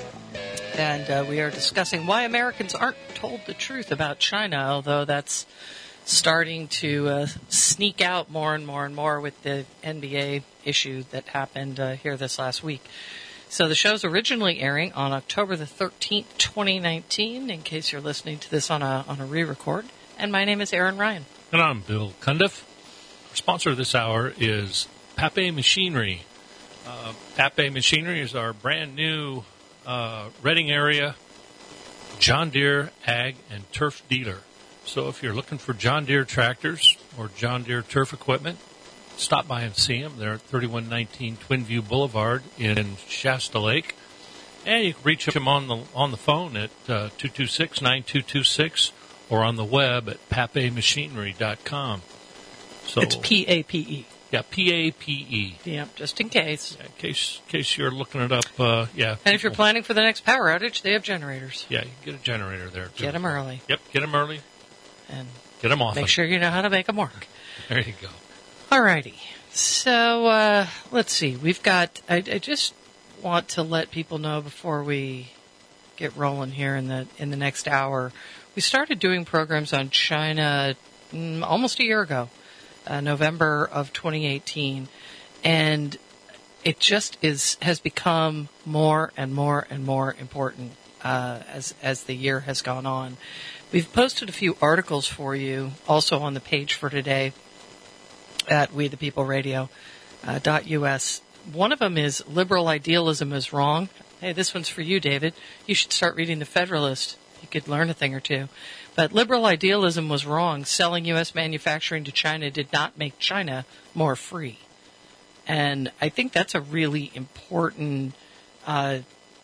and uh, we are discussing why Americans aren't told the truth about China, although that's starting to uh, sneak out more and more and more with the N B A issue that happened uh, here this last week. So the show's originally airing on October the thirteenth, twenty nineteen, in case you're listening to this on a on a re-record, and my name is Aaron Ryan. And I'm Bill Cundiff. Our sponsor this hour is Papé Machinery. Uh, Papé Machinery is our brand new uh, Reading area John Deere ag and turf dealer. So if you're looking for John Deere tractors or John Deere turf equipment, stop by and see them. They're at thirty-one nineteen Twin View Boulevard in Shasta Lake. And you can reach them on the on the phone at uh, two two six, nine two two six or on the web at papé machinery dot com. So, It's P A P E. Yeah, P A P E. Yeah, just in case. Yeah, in case, in case you're looking it up, uh, yeah. And if you're planning for the next power outage, they have generators. Yeah, you can get a generator there, too. Get them early. Yep, get them early. And get them often. Make sure you know how to make them work. There you go. All righty. So, uh, let's see. We've got, I, I just want to let people know before we get rolling here in the in the next hour. We started doing programs on China mm, almost a year ago. Uh, November of twenty eighteen, and it just is has become more and more and more important uh, as as the year has gone on. We've posted a few articles for you also on the page for today at we the people radio dot U S. One of them is liberal idealism is wrong. Hey, this one's for you, David. You should start reading the Federalist. You could learn a thing or two. But liberal idealism was wrong. Selling U S manufacturing to China did not make China more free. And I think that's a really important uh,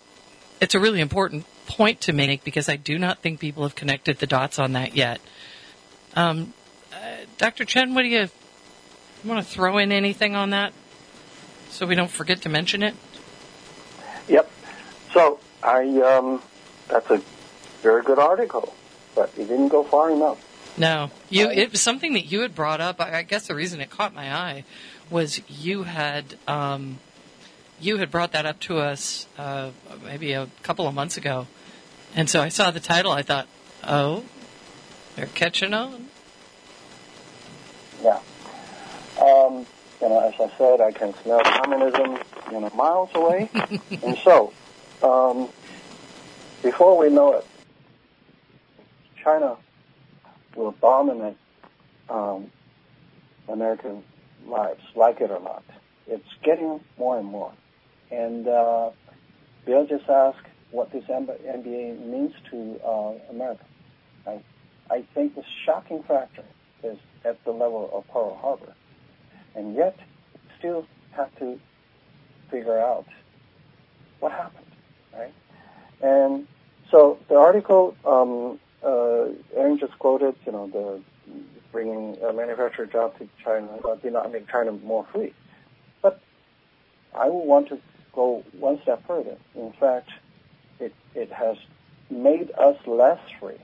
it's a really important point to make because I do not think people have connected the dots on that yet. Um, uh, Doctor Chen, what do you, you want to throw in anything on that so we don't forget to mention it? Yep. So I um, that's a very good article, but it didn't go far enough. No, you. It was something that you had brought up. I, I guess the reason it caught my eye was you had um, you had brought that up to us uh, maybe a couple of months ago, and so I saw the title. I thought, oh, they're catching on. Yeah. Um, you know, as I said, I can smell communism, you know, miles away, and so um, before we know it, China will dominate um, American lives, like it or not. It's getting more and more. And uh, Bill just asked what this N B A means to uh, America. I, I think the shocking factor is at the level of Pearl Harbor. And yet, still have to figure out what happened, right? And so the article, um, uh, Aaron just quoted, you know, the bringing a manufacturer job to China uh, did not make China more free. But I would want to go one step further. In fact, it, it has made us less free.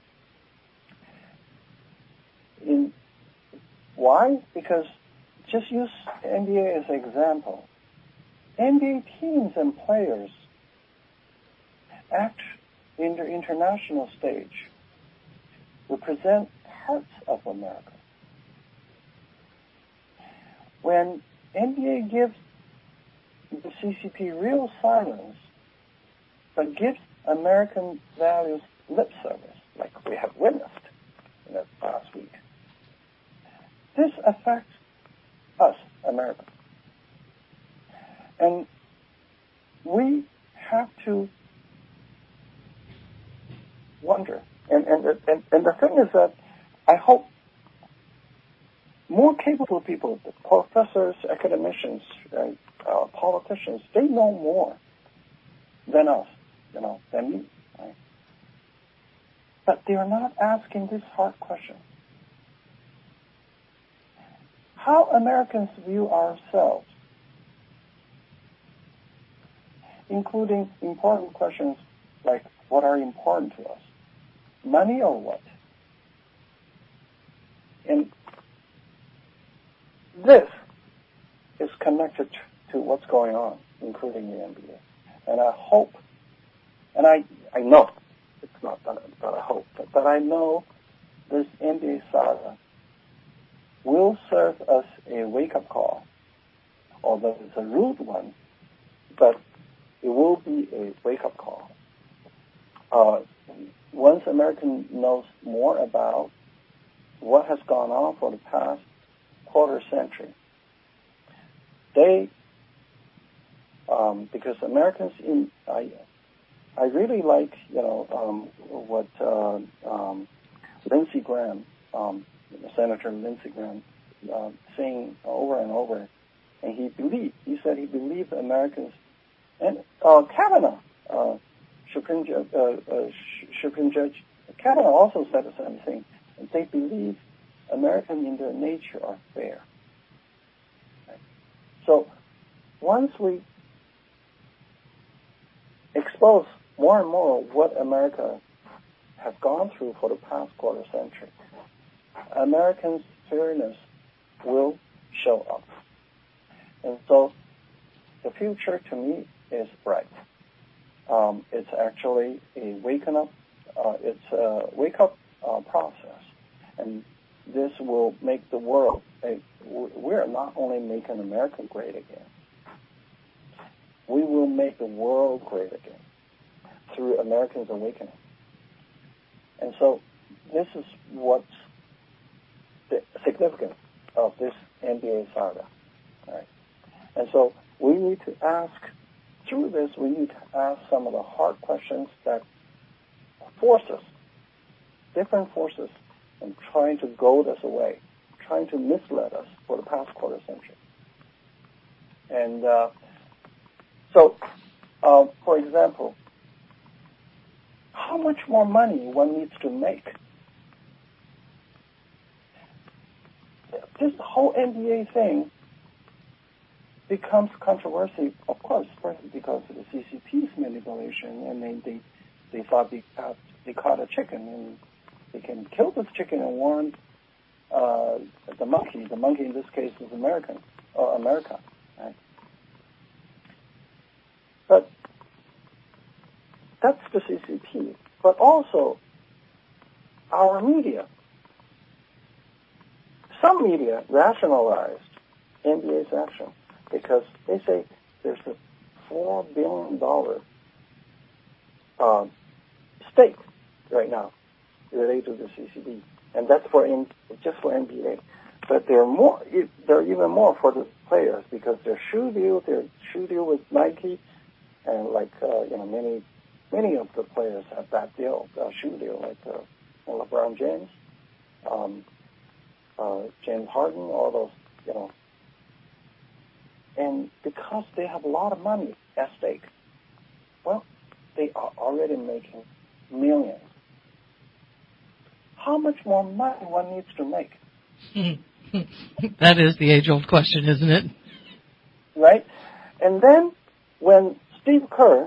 In, why? Because just use N B A as an example. N B A teams and players act in the international stage, represent parts of America. When N B A gives the C C P real silence, but gives American values lip service, like we have witnessed in the past week, this affects us, Americans. And we have to wonder. And, and, and, and the thing is that I hope more capable people, professors, academicians, right, uh, politicians, they know more than us, you know, than me. Right? But they are not asking this hard question. How Americans view ourselves, including important questions like what are important to us, money or what? And this is connected to what's going on, including the N B A. And I hope, and I, I know, it's not that, that I hope, but, but I know this N B A saga will serve us a wake-up call, although it's a rude one, but it will be a wake-up call. Uh, once American knows more about what has gone on for the past quarter century, they, um, because Americans, in I, I really like, you know, um, what uh, um, Lindsey Graham, um, Senator Lindsey Graham, uh, saying over and over, and he believed, he said he believed Americans, and uh, Kavanaugh, uh, Supreme, uh, uh, Supreme Judge Kavanaugh also said the same thing. They believe Americans in their nature are fair. Right? So once we expose more and more what America has gone through for the past quarter century, Americans' fairness will show up. And so the future to me is bright. Um, it's actually a waking up, uh, it's a wake-up uh, process. And this will make the world, a, we're not only making America great again, we will make the world great again through Americans' awakening. And so this is what's the significance of this N B A saga. Right? And so we need to ask, through this, we need to ask some of the hard questions that force us, different forces, and trying to goad us away, trying to mislead us for the past quarter century. And uh, so, uh, for example, how much more money one needs to make. This whole N B A thing becomes controversy, of course, first because of the C C P's manipulation, and they they, they thought they caught, they caught a chicken, and they can kill this chicken and warn uh, the monkey. The monkey in this case is American, or America, right? But that's the C C P. But also our media. Some media rationalized N B A's action because they say there's a four billion dollars uh, stake right now related to the C C B, and that's for in, just for N B A. But there are more. There are even more for the players because their shoe deal, their shoe deal with Nike, and like uh, you know many many of the players have that deal, uh, shoe deal, like uh, LeBron James. Um, Uh, James Harden, all those, you know. And because they have a lot of money at stake, well, they are already making millions. How much more money one needs to make? That is the age-old question, isn't it? Right? And then when Steve Kerr,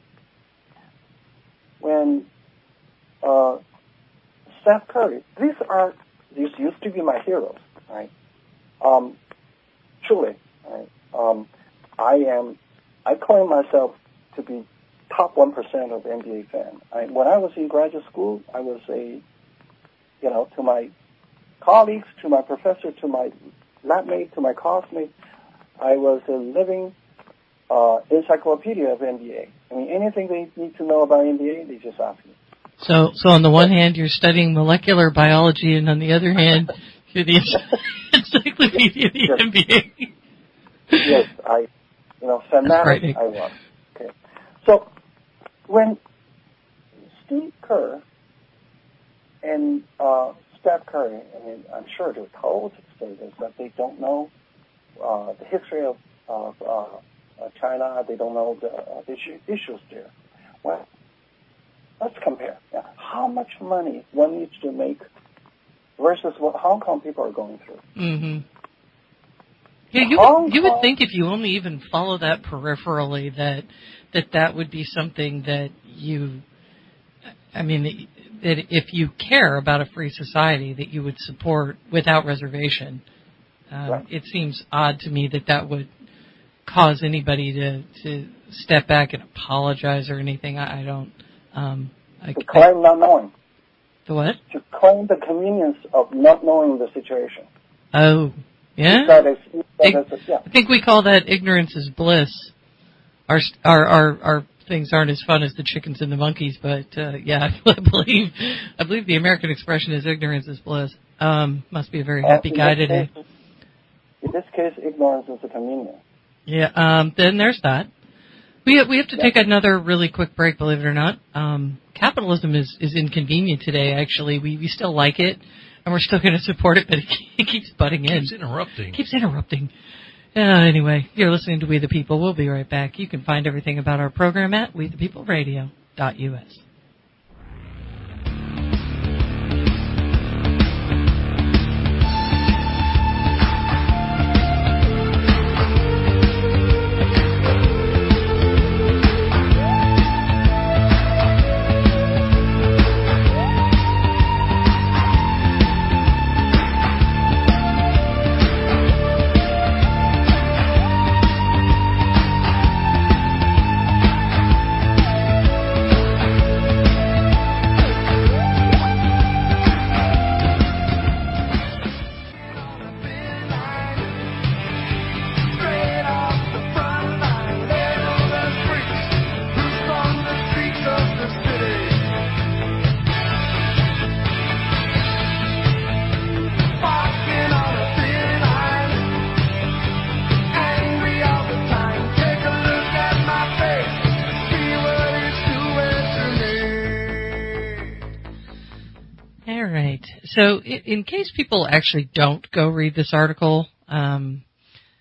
when uh, Steph Curry, these are These used to be my heroes, right? Um, truly, right? Um, I am, I claim myself to be top one percent of N B A fan. I, when I was in graduate school, I was a, you know, to my colleagues, to my professor, to my lab mate, to my classmates, I was a living uh, encyclopedia of N B A. I mean, anything they need to know about N B A, they just ask me. So, so on the one hand, you're studying molecular biology, and on the other hand, you're the encyclopedia of the yes. N B A. Yes, I, you know, fanatic I was. Okay. So, when Steve Kerr and uh, Steph Curry, I mean, I'm sure they're told to say this, that they don't know uh, the history of, of uh, China, they don't know the uh, issue, issues there. Well, let's compare. Yeah. How much money one needs to make versus what Hong Kong people are going through. Mm-hmm. Yeah, you would, you would think if you only even follow that peripherally that that that would be something that you, I mean, that if you care about a free society that you would support without reservation. Um, right. It seems odd to me that that would cause anybody to, to step back and apologize or anything. I, I don't. Um, I, to claim not knowing. The what? To claim the convenience of not knowing the situation. Oh, yeah? That is, that I, is, yeah. I think we call that ignorance is bliss. Our, our, our, our things aren't as fun as the chickens and the monkeys, but, uh, yeah, I believe, I believe the American expression is ignorance is bliss. Um, must be a very happy uh, guy today. Case, in this case, ignorance is a convenience. Yeah, um, then there's that. We have, we have to yeah. take another really quick break, believe it or not. Um, capitalism is, is inconvenient today, actually. We, we still like it, and we're still going to support it, but it, it keeps butting in. It keeps interrupting. It keeps interrupting. Uh, anyway, you're listening to We the People. We'll be right back. You can find everything about our program at we the people radio dot u s. So in case people actually don't go read this article, um,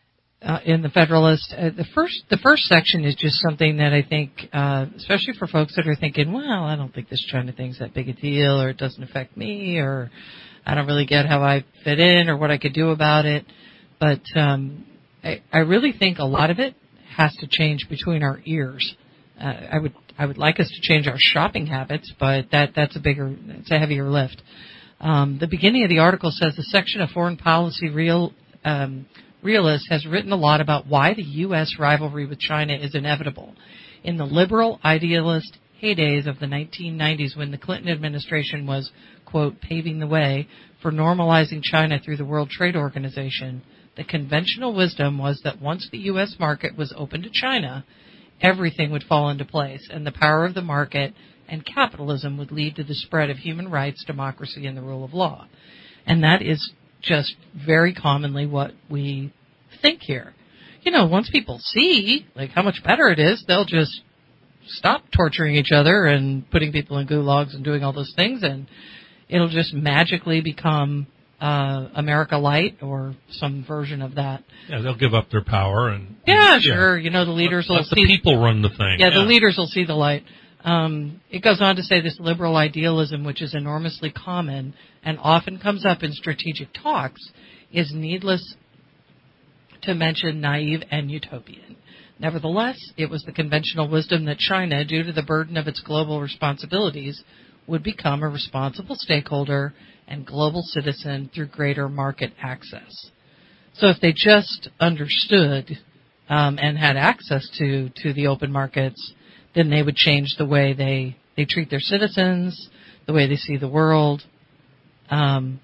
uh, in the Federalist. Uh, the first the first section is just something that I think, uh, especially for folks that are thinking, well, I don't think this China thing's that big a deal, or it doesn't affect me, or I don't really get how I fit in or what I could do about it. But um, I, I really think a lot of it has to change between our ears. Uh, I would I would like us to change our shopping habits, but that that's a bigger, it's a heavier lift. Um, the beginning of the article says the section of Foreign Policy Real um, Realist has written a lot about why the U S rivalry with China is inevitable. In the liberal idealist heydays of the nineteen nineties, when the Clinton administration was, quote, paving the way for normalizing China through the World Trade Organization, the conventional wisdom was that once the U S market was open to China, everything would fall into place, and the power of the market and capitalism would lead to the spread of human rights, democracy, and the rule of law. And that is just very commonly what we think here. You know, once people see, like, how much better it is, they'll just stop torturing each other and putting people in gulags and doing all those things, and it'll just magically become uh America Light or some version of that. Yeah, they'll give up their power and yeah, sure. You know, the leaders let, will let the see people run the thing. Yeah, yeah, the leaders will see the light. Um, it goes on to say this liberal idealism, which is enormously common and often comes up in strategic talks, is needless to mention naive and utopian. Nevertheless, it was the conventional wisdom that China, due to the burden of its global responsibilities, would become a responsible stakeholder and global citizen through greater market access. So if they just understood um, and had access to, to the open markets, then they would change the way they, they treat their citizens, the way they see the world. Um,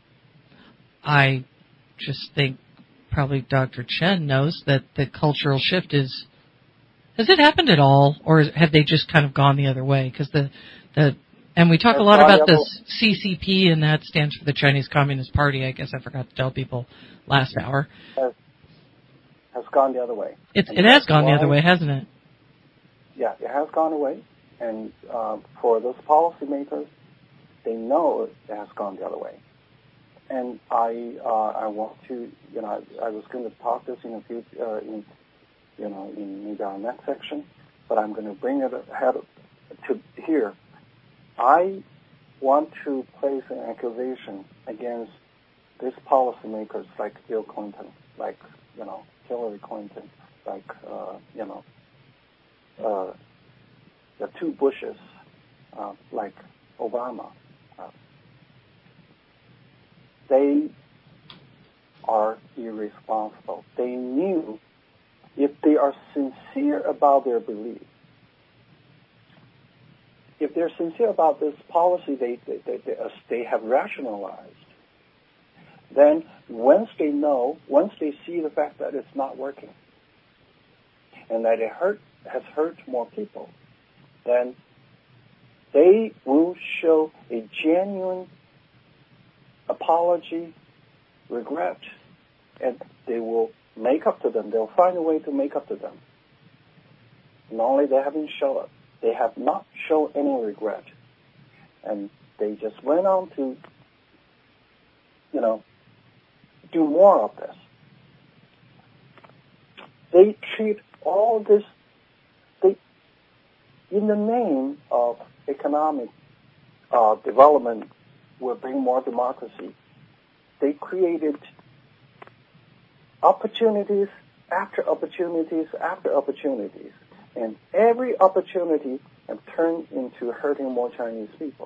I just think probably Doctor Chen knows that the cultural shift is, has it happened at all, or have they just kind of gone the other way? Because the, the, and we talk a lot about this C C P, and that stands for the Chinese Communist Party. I guess I forgot to tell people last hour. Has, has gone the other way. It, it has gone the other way, hasn't it? Yeah, it has gone away, and uh, for those policymakers, they know it has gone the other way. And I, uh, I want to, you know, I, I was going to talk this in a few, uh, in, you know, in maybe our next section, but I'm going to bring it ahead to here. I want to place an accusation against these policymakers like Bill Clinton, like, you know, Hillary Clinton, like, uh, you know, uh, the two Bushes, uh, like Obama. Uh, they are irresponsible. They knew if they are sincere about their belief, if they're sincere about this policy they, they, they, they, uh, they have rationalized, then once they know, once they see the fact that it's not working and that it hurt, has hurt more people, then they will show a genuine apology, regret, and they will make up to them. They'll find a way to make up to them. Not only they haven't shown it, they have not shown any regret. And they just went on to, you know, do more of this. They treat all this, they, in the name of economic uh, development, will bring more democracy. They created opportunities after opportunities after opportunities. And every opportunity has turned into hurting more Chinese people.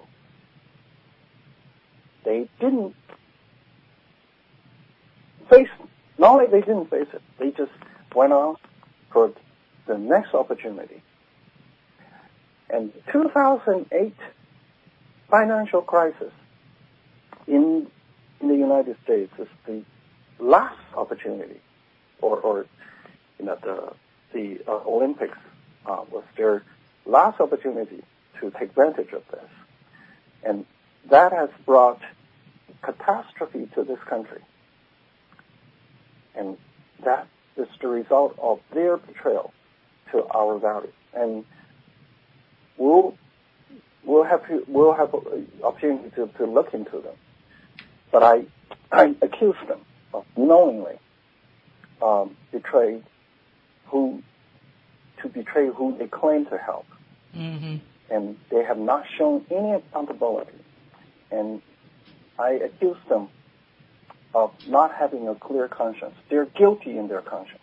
They didn't face, not only they didn't face it, they just went on for the next opportunity. And two thousand eight financial crisis in, in the United States is the last opportunity, or, or you know, the, the uh, Olympics Uh, was their last opportunity to take advantage of this. And that has brought catastrophe to this country. And that is the result of their betrayal to our values. And we'll, we'll have to, we'll have an opportunity to, to look into them. But I, I accuse them of knowingly um, betray who to betray who they claim to help, Mm-hmm. and they have not shown any accountability. And I accuse them of not having a clear conscience. They're guilty in their conscience.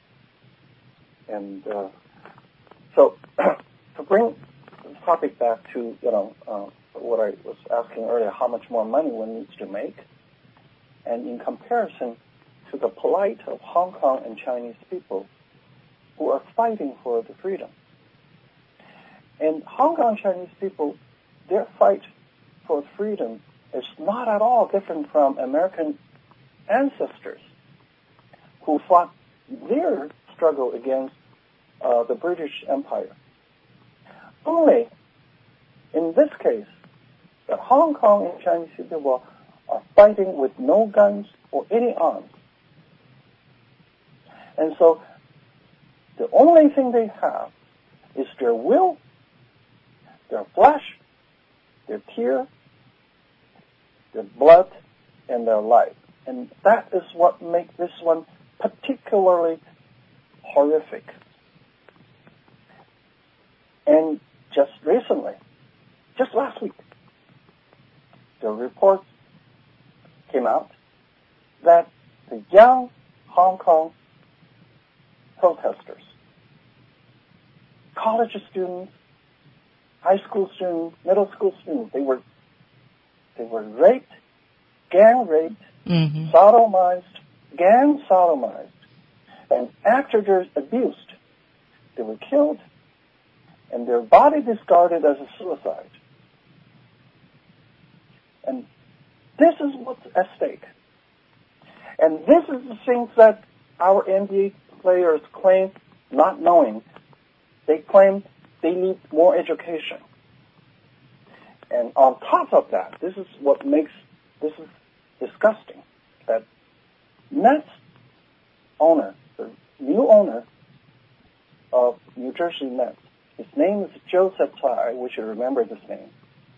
And uh, so, to bring the topic back to you know uh, what I was asking earlier, how much more money one needs to make, and in comparison to the plight of Hong Kong and Chinese people who are fighting for the freedom. And Hong Kong Chinese people, their fight for freedom is not at all different from American ancestors who fought their struggle against uh, the British Empire. Only in this case, that Hong Kong and Chinese people are fighting with no guns or any arms. And so the only thing they have is their will, their flesh, their tear, their blood, and their life. And that is what makes this one particularly horrific. And just recently, just last week, the report came out that the young Hong Kong protesters, college students, high school students, middle school students, they were they were raped, gang raped, Mm-hmm. sodomized, gang sodomized, and after they're abused, they were killed, and their body discarded as a suicide. And this is what's at stake. And this is the things that our N B A players claim not knowing. They claim they need more education. And on top of that, this is what makes, this is disgusting, that Nets owner, the new owner of New Jersey Nets, his name is Joseph Tsai, we should remember this name.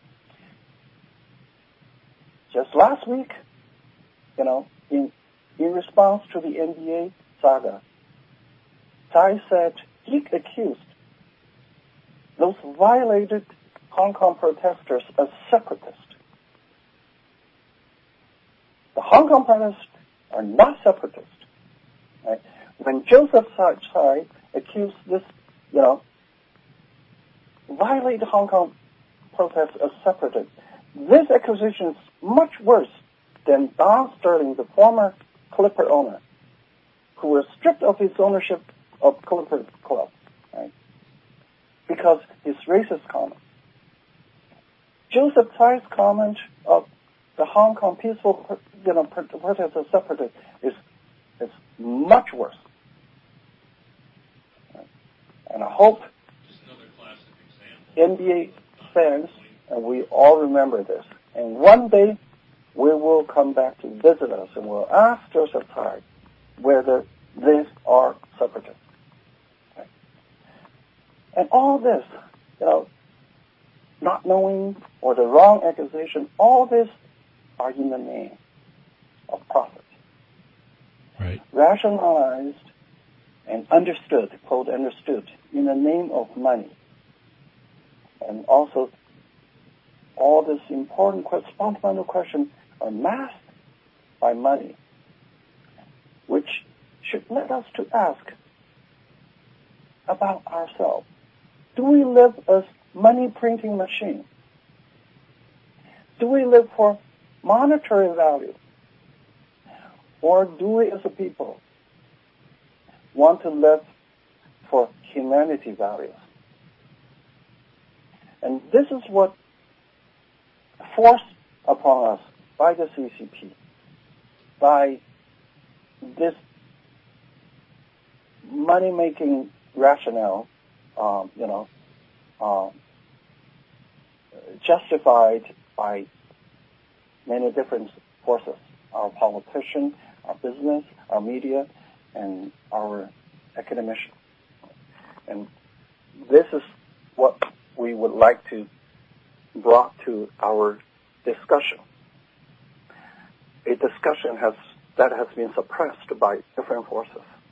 Just last week, you know, in in response to the N B A saga, Tsai said he accused those violated Hong Kong protesters as separatists. The Hong Kong protesters are not separatists. Right? When Joseph Tsai accused this, you know, violated Hong Kong protests as separatists, this accusation is much worse than Don Sterling, the former Clipper owner, who was stripped of his ownership of Clipper Club, right? Because his racist comment. Joseph Tsai's comment of the Hong Kong peaceful, you know, protest as separatists is is much worse. Right? And I hope N B A fans, and we all remember this, and one day we will come back to visit us and we'll ask Joseph Tsai whether these are separatists. Okay. And all this, you know, not knowing or the wrong accusation, all this are in the name of profit. Right. Rationalized and understood, quote, understood, in the name of money. And also, all this important fundamental question are masked by money, which should let us to ask about ourselves. Do we live as money printing machine? Do we live for monetary value? Or do we as a people want to live for humanity values? And this is what forced upon us by the C C P, by this money-making rationale, um, you know, uh, justified by many different forces, our politicians, our business, our media, and our academicians. And this is what we would like to brought to our discussion. A discussion has that has been suppressed by different forces.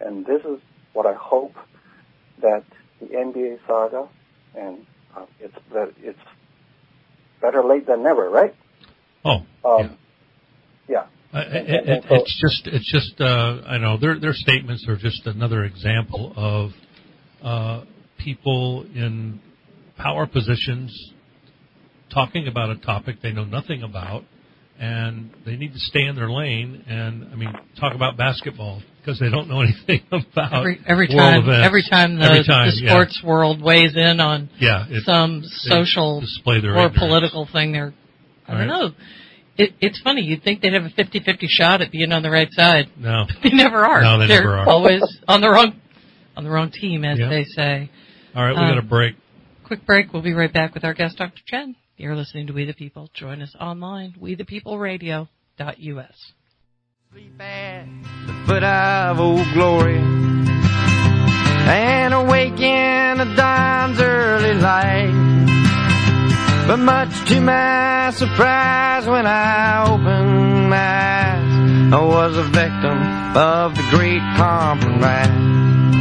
And this is what I hope that the N B A saga, and uh, it's better, it's better late than never, right? Oh, um, yeah. yeah. Uh, it, it, it's just, it's just. Uh, I know their their statements are just another example of uh, people in power positions talking about a topic they know nothing about, and they need to stay in their lane. And I mean, talk about basketball because they don't know anything about every every world time. events. Every time the, every time, the sports yeah. world weighs in on yeah, it, some social display their or ignorance. political thing, they're I don't Right. know. It, it's funny. You'd think they'd have a fifty-fifty shot at being on the right side. No, They never are. No, they They're never are. always on the wrong on the wrong team, as Yeah. they say. All right, we Um, got a break. Quick break. We'll be right back with our guest, Doctor Chen. You're listening to We the People. Join us online, we the people radio dot U S. Sleep at the foot of Old Glory and awake in the dawn's early light. But much to my surprise, when I opened my eyes, I was a victim of the Great Compromise.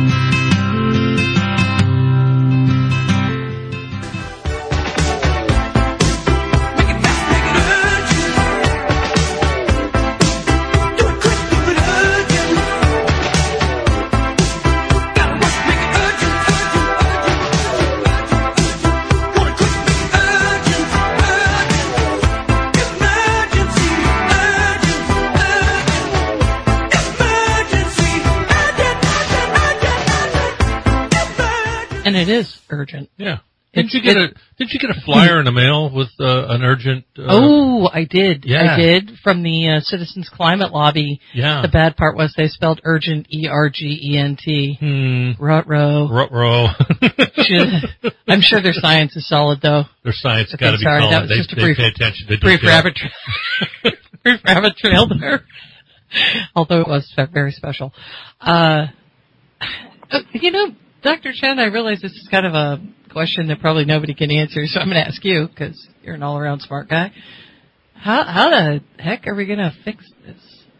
And it is urgent. Yeah. Did It's, you get it, a Did you get a flyer in the mail with uh, an urgent? Uh, oh, I did. Yeah. I did from the uh, Citizens Climate Lobby. Yeah. The bad part was they spelled urgent E R G E N T. Hmm. Rut-row. Ruh-roh. Should- I'm sure their science is solid, though. Their science Okay, got to be sorry, that solid. was They, just a they brief- pay attention. They Brief detail. rabbit, tra- brief rabbit trail there. Although it was very special. Uh, you know, Doctor Chen, I realize this is kind of a question that probably nobody can answer, so I'm going to ask you because you're an all-around smart guy. How how the heck are we going to fix this?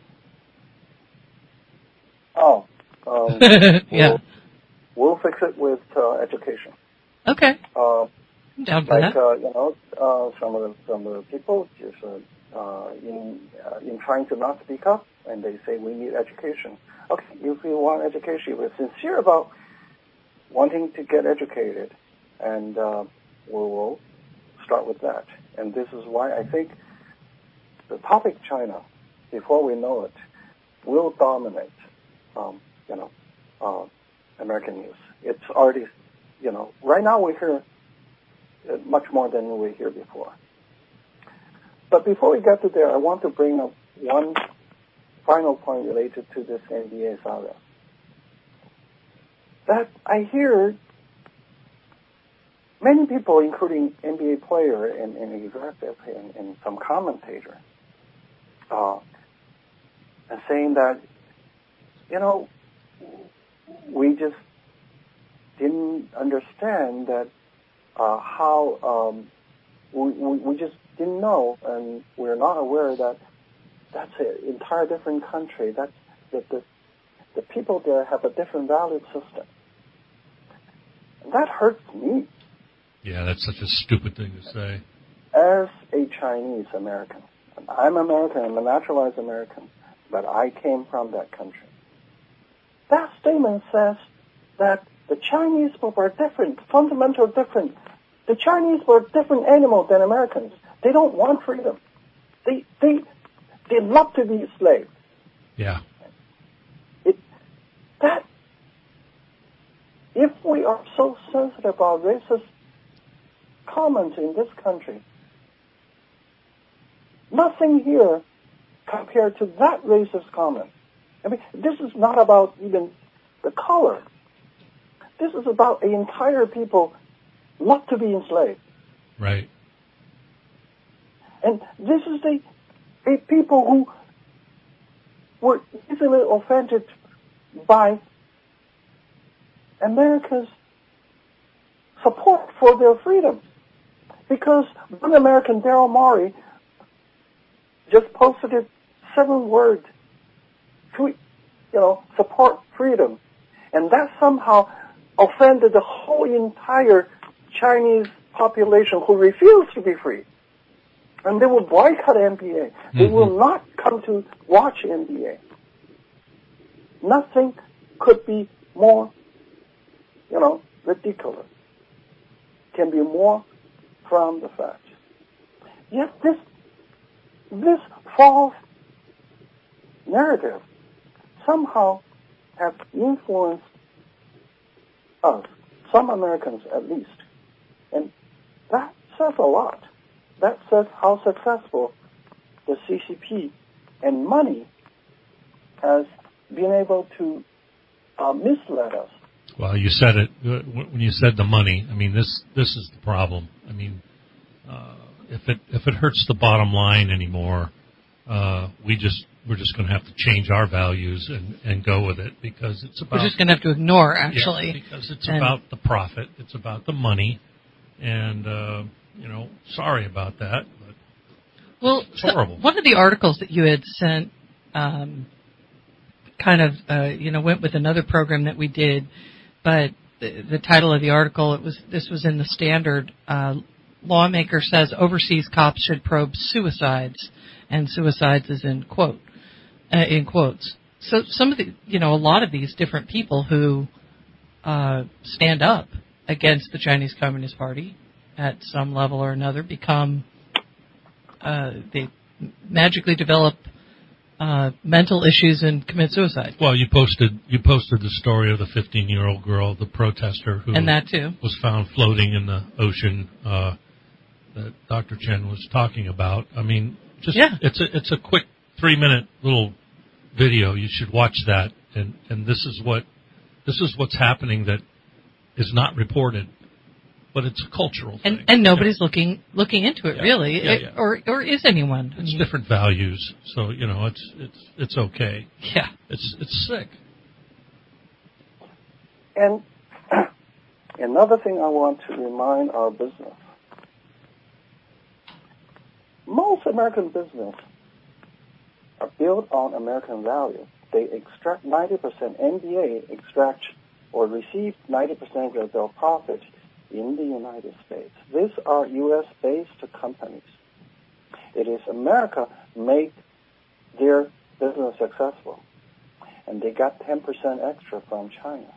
Oh, um, yeah. we'll, we'll fix it with uh, education. Okay. Uh, I'm down for like that. uh, you know, uh, some of the some of the people just uh, uh, in uh, in trying to not speak up, and they say we need education. Okay, if you want education, we're sincere about wanting to get educated, and uh, we will start with that. And this is why I think the topic China, before we know it, will dominate, um, you know, uh, American news. It's already, you know, right now we hear uh, much more than we hear before. But before we get to there, I want to bring up one final point related to this N B A saga. That I hear many people, including N B A player and, and executive and, and some commentator, uh, and saying that, you know, we just didn't understand that uh, how um, we, we we just didn't know, and we're not aware that that's an entire different country. That that the the people there have a different value system. And that hurts me. Yeah, that's such a stupid thing to say. As a Chinese American, I'm American, I'm a naturalized American, but I came from that country. That statement says that the Chinese were different, fundamental different. The Chinese were a different animal than Americans. They don't want freedom. They they they love to be slaves. Yeah. It that if we are so sensitive about racist comments in this country, nothing here compared to that racist comment. I mean, this is not about even the color. This is about the entire people not to be enslaved. Right. And this is the, the people who were easily offended by America's support for their freedom. Because one American, Daryl Morey, just posted a seven-word tweet you know, support freedom. And that somehow offended the whole entire Chinese population who refused to be free. And they will boycott N B A. They Mm-hmm. will not come to watch N B A. Nothing could be more, you know, ridiculous. Can be more from the fact. Yet this, this false narrative somehow have influenced us, some Americans at least. And that says a lot. That says how successful the C C P and money has been able to uh, mislead us. Well, you said it when you said the money. I mean, this this is the problem. I mean, uh, if it if it hurts the bottom line anymore, uh, we just we're just going to have to change our values and, and go with it because it's about. We're just going to have to ignore, actually. Yeah, because it's and, about the profit. It's about the money, and uh, you know, sorry about that, but well, it's horrible. So one of the articles that you had sent, um, kind of, uh, you know, went with another program that we did. But the, the title of the article, it was this was in the Standard. Uh, lawmaker says overseas cops should probe suicides, and suicides is in quote uh, in quotes. So some of the, you know, a lot of these different people who uh, stand up against the Chinese Communist Party at some level or another become uh, they magically develop Uh, mental issues and commit suicide. Well, you posted you posted the story of the fifteen-year-old girl, the protester who and that too. was found floating in the ocean uh, that Doctor Chen was talking about. I mean, just yeah. it's a it's a quick three-minute little video. You should watch that. And, and this is what this is what's happening that is not reported. But it's a cultural thing. And, and nobody's yeah. looking looking into it yeah. really, yeah, it, yeah. or or is anyone? It's different values, so you know it's it's it's okay. Yeah, it's it's sick. And another thing I want to remind our business: most American business are built on American value. They extract ninety percent. N B A extract or receive ninety percent of their profit in the United States. These are U S-based companies. It is America make their business successful, and they got ten percent extra from China.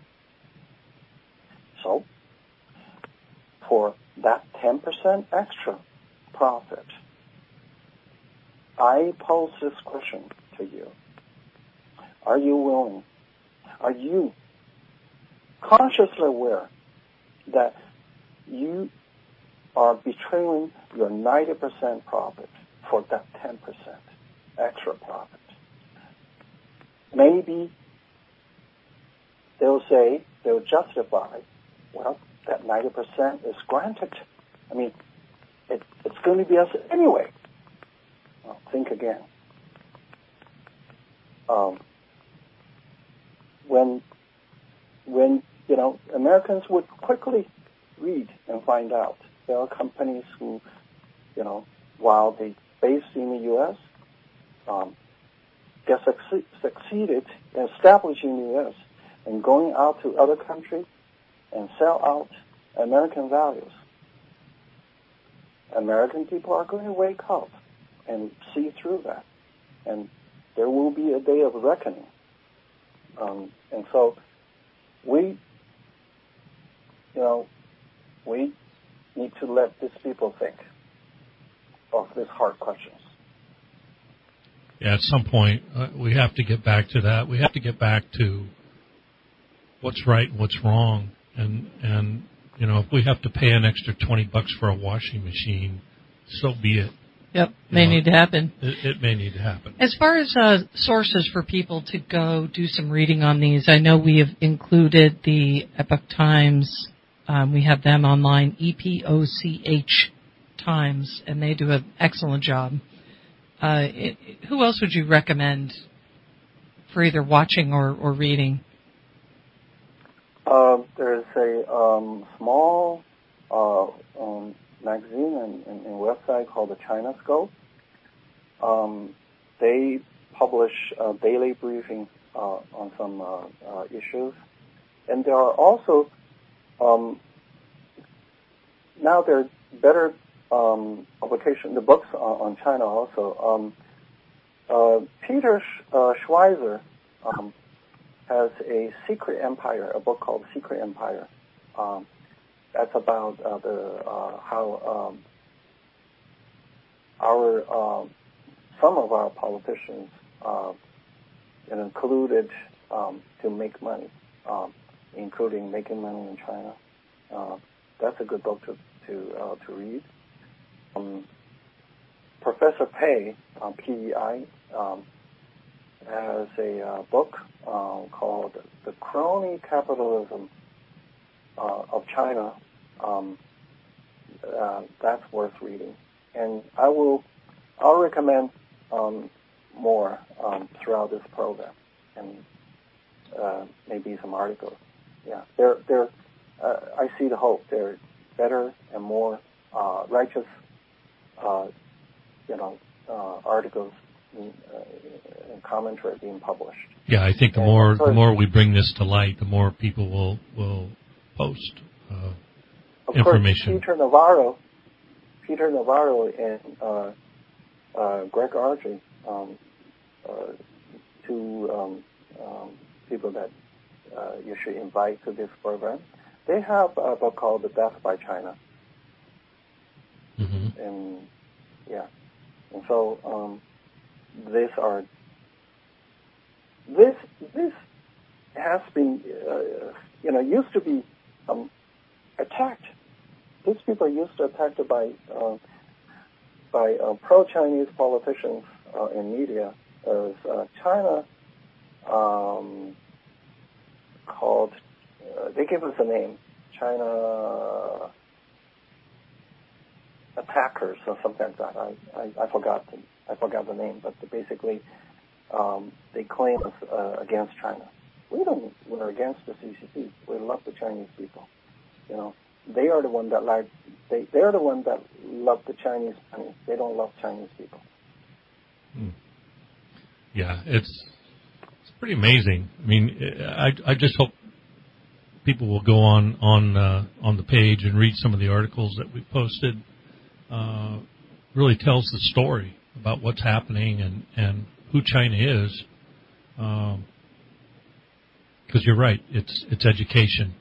So, for that ten percent extra profit, I pose this question to you. Are you willing, are you consciously aware that you are betraying your ninety percent profit for that ten percent extra profit? Maybe they'll say, they'll justify, well, that ninety percent is granted. I mean, it, it's going to be us anyway. Well, think again. Um, when, when, you know, Americans would quickly read and find out there are companies who, you know, while they based in the U S, um, get succeed, succeeded in establishing the U S and going out to other countries and sell out American values. American people are going to wake up and see through that, and there will be a day of reckoning. Um, and so we, you know, we need to let these people think of these hard questions. Yeah, at some point, uh, we have to get back to that. We have to get back to what's right and what's wrong. And, and you know, if we have to pay an extra twenty bucks for a washing machine, so be it. Yep, may You know, need to happen. It, it may need to happen. As far as uh, sources for people to go do some reading on these, I know we have included the Epoch Times. Um, we have them online, E P O C H Times, and they do an excellent job. Uh, it, who else would you recommend for either watching or, or reading? Uh, there is a um, small uh, um, magazine and, and, and website called the China Scope. Um, they publish a daily briefing uh, on some uh, uh, issues. And there are also, um, now there are better um, publication, the books on, on China also. Um, uh, Peter Sch- uh, Schweizer um, has a Secret Empire, a book called Secret Empire. Um, that's about uh, the uh, how um, our uh, some of our politicians uh, you know, colluded um, to make money, um, including making money in China. Uh, that's a good book to to uh, to read. Um, Professor Pei, uh, P E I, um, has a uh, book uh, called "The Crony Capitalism uh, of China." Um, uh, that's worth reading, and I will I'll recommend um, more um, throughout this program, and uh, maybe some articles. Yeah, they're they're. Uh, I see the hope. They're better and more uh, righteous, uh, you know, uh, articles and, uh, and commentary being published. Yeah, I think the and more so the more we bring this to light, the more people will will post uh, of information. Course, Peter Navarro, Peter Navarro, and uh, uh, Greg Archie, um, uh, two um, um, people that uh, you should invite to this program. They have a book called "The Death by China," mm-hmm. and yeah, and so um, these are this this has been uh, you know used to be um, attacked. These people are used to attacked by uh, by uh, pro-Chinese politicians uh, and media as uh, China um, called. Uh, they give us a name, China attackers or something like that. I, I, I forgot the, I forgot the name, but basically um, they claim us uh, against China. We don't. We're against the C C P. We love the Chinese people. You know, they are the one that like they they're the one that love the Chinese money. They don't love Chinese people. Hmm. Yeah, it's it's pretty amazing. I mean, I I just hope people will go on on uh, on the page and read some of the articles that we posted. Uh, really tells the story about what's happening and, and who China is. Because um, you're right, it's it's education,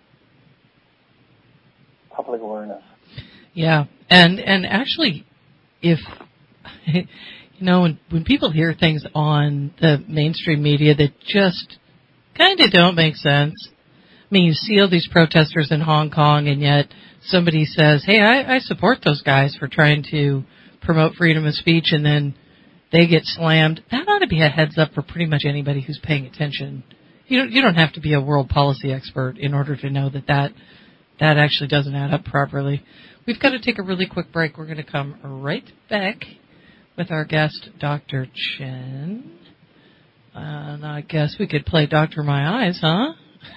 public awareness. Yeah, and and actually, if you know when when people hear things on the mainstream media that just kind of don't make sense. I mean, you see all these protesters in Hong Kong, and yet somebody says, hey, I, I support those guys for trying to promote freedom of speech, and then they get slammed. That ought to be a heads up for pretty much anybody who's paying attention. You don't, you don't have to be a world policy expert in order to know that that, that actually doesn't add up properly. We've got to take a really quick break. We're going to come right back with our guest, Doctor Chen. And I guess we could play Doctor My Eyes, huh?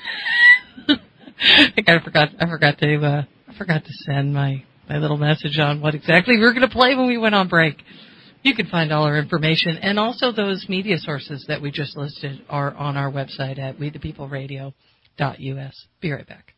I think I forgot. I forgot to. Uh, I forgot to send my, my little message on what exactly we were going to play when we went on break. You can find all our information and also those media sources that we just listed are on our website at we the people radio dot U S. Be right back.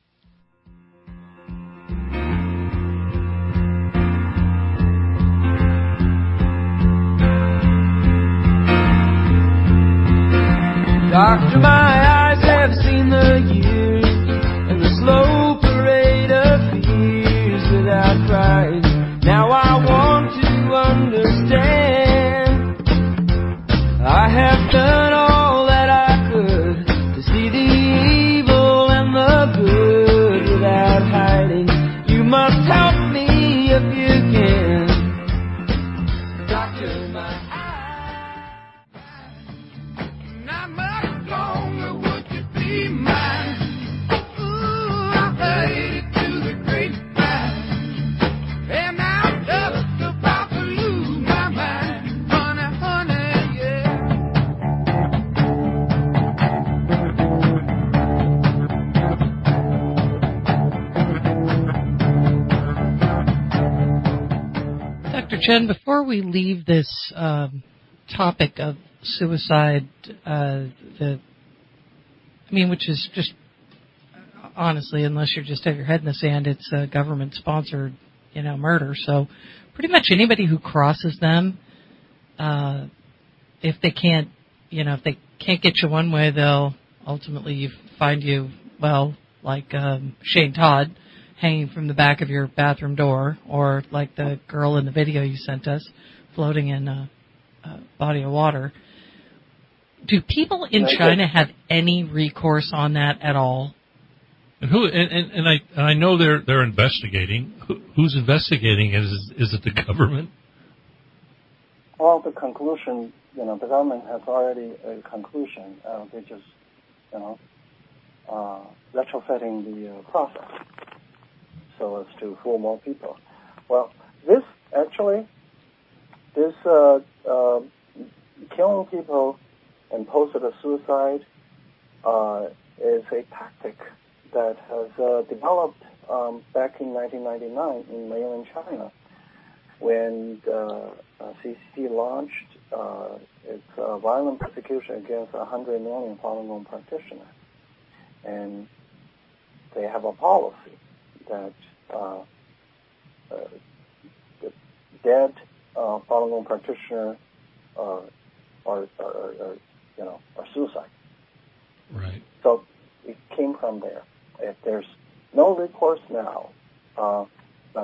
Doctor, my eyes have seen the years and the slow parade of fears without pride. Now I want to understand. I have done all that I could to see the evil and the good without hiding. You must help me if you can. Doctor, my Not much longer would you be mine. Ooh, I heard it to the grapevine, and I'm just about to lose my mind, honey, honey, yeah. Doctor Chen, before we leave this um, topic of suicide, uh, the, I mean, which is just, honestly, unless you just have your head in the sand, it's a government-sponsored, you know, murder. So pretty much anybody who crosses them, uh, if they can't, you know, if they can't get you one way, they'll ultimately find you, well, like um, Shane Todd, hanging from the back of your bathroom door, or like the girl in the video you sent us, floating in a, a body of water. Do people in China have any recourse on that at all? And who? And, and, and I and I know they're they're investigating. Who, who's investigating? Is is it the government? Well, the conclusion, you know, the government has already a conclusion. Uh, they just, you know, uh, retrofitting the uh, process so as to fool more people. Well, this actually, this uh, uh, killing people and posted a suicide uh, is a tactic that has uh, developed um, back in nineteen ninety-nine in mainland China, when uh, uh, C C P launched uh, its uh, violent persecution against one hundred million Falun Gong practitioners. And they have a policy that uh, uh, the dead uh, Falun Gong practitioner uh, are, are, are, are, you know, are suicide. Right. So it came from there. If there's no recourse now, uh, but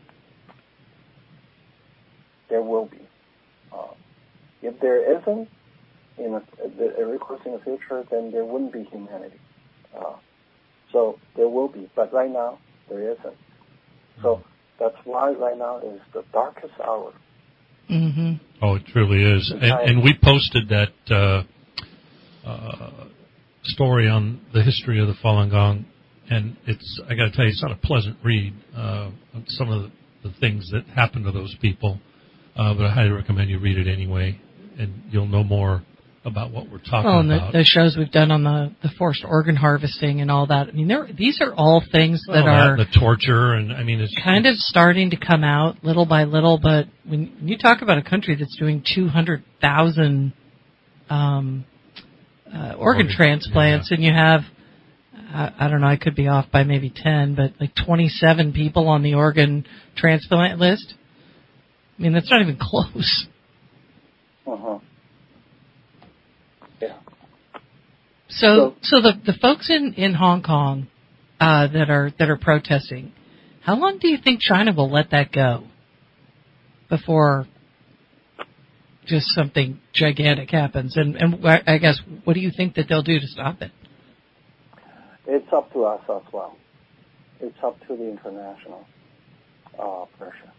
there will be. Uh, if there isn't in a, a recourse in the future, then there wouldn't be humanity. Uh, so there will be, but right now there isn't. So that's why right now is the darkest hour. Mm-hmm. Oh, it truly is. And, and we posted that uh, uh, story on the history of the Falun Gong, and it's, I got to tell you, it's not a pleasant read, uh, some of the, the things that happened to those people, uh, but I highly recommend you read it anyway, and you'll know more about what we're talking oh, and about. The, the shows we've done on the, the forced organ harvesting and all that. I mean, there, these are all things that well, are... That, the torture, and I mean, it's... kind of starting to come out little by little, but when, when you talk about a country that's doing two hundred thousand um, uh, organ, organ transplants, yeah. and you have, I, I don't know, I could be off by maybe ten, but like twenty-seven people on the organ transplant list, I mean, that's not even close. Uh-huh. Yeah. So, so the the folks in, in Hong Kong uh, that are that are protesting, how long do you think China will let that go before just something gigantic happens? And and I guess, what do you think that they'll do to stop it? It's up to us as well. It's up to the international uh, pressure.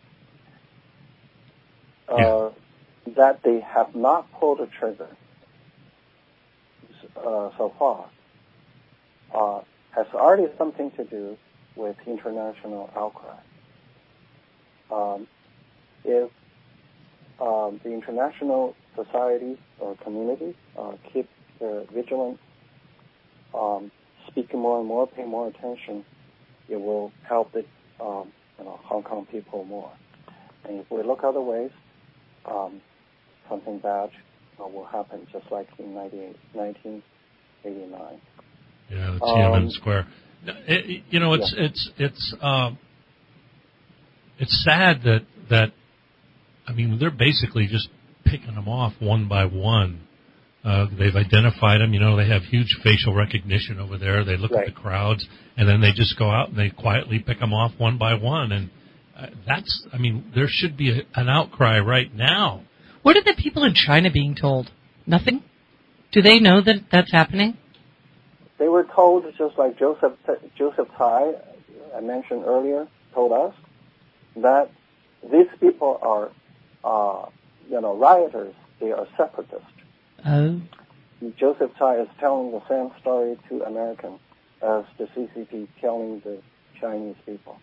Uh, yeah. That they have not pulled the trigger Uh, so far, uh, has already something to do with international outcry. Um, if um, the international society or community uh, keep their vigilance, um, speak more and more, pay more attention, it will help the um, you know, Hong Kong people more. And if we look other ways, um, something bad Uh, will happen, just like in nineteen eighty-nine. Yeah, the Tiananmen um, Square. It, you know, it's yeah. it's it's um, it's sad that that I mean they're basically just picking them off one by one. Uh, they've identified them. You know, they have huge facial recognition over there. They look right. at the crowds, and then they just go out and they quietly pick them off one by one. And uh, that's, I mean, there should be a, an outcry right now. What are the people in China being told? Nothing? Do they know that that's happening? They were told, just like Joseph Joseph Tsai, I mentioned earlier, told us, that these people are, uh, you know, rioters. They are separatists. Oh. Joseph Tsai is telling the same story to Americans as the C C P telling the Chinese people.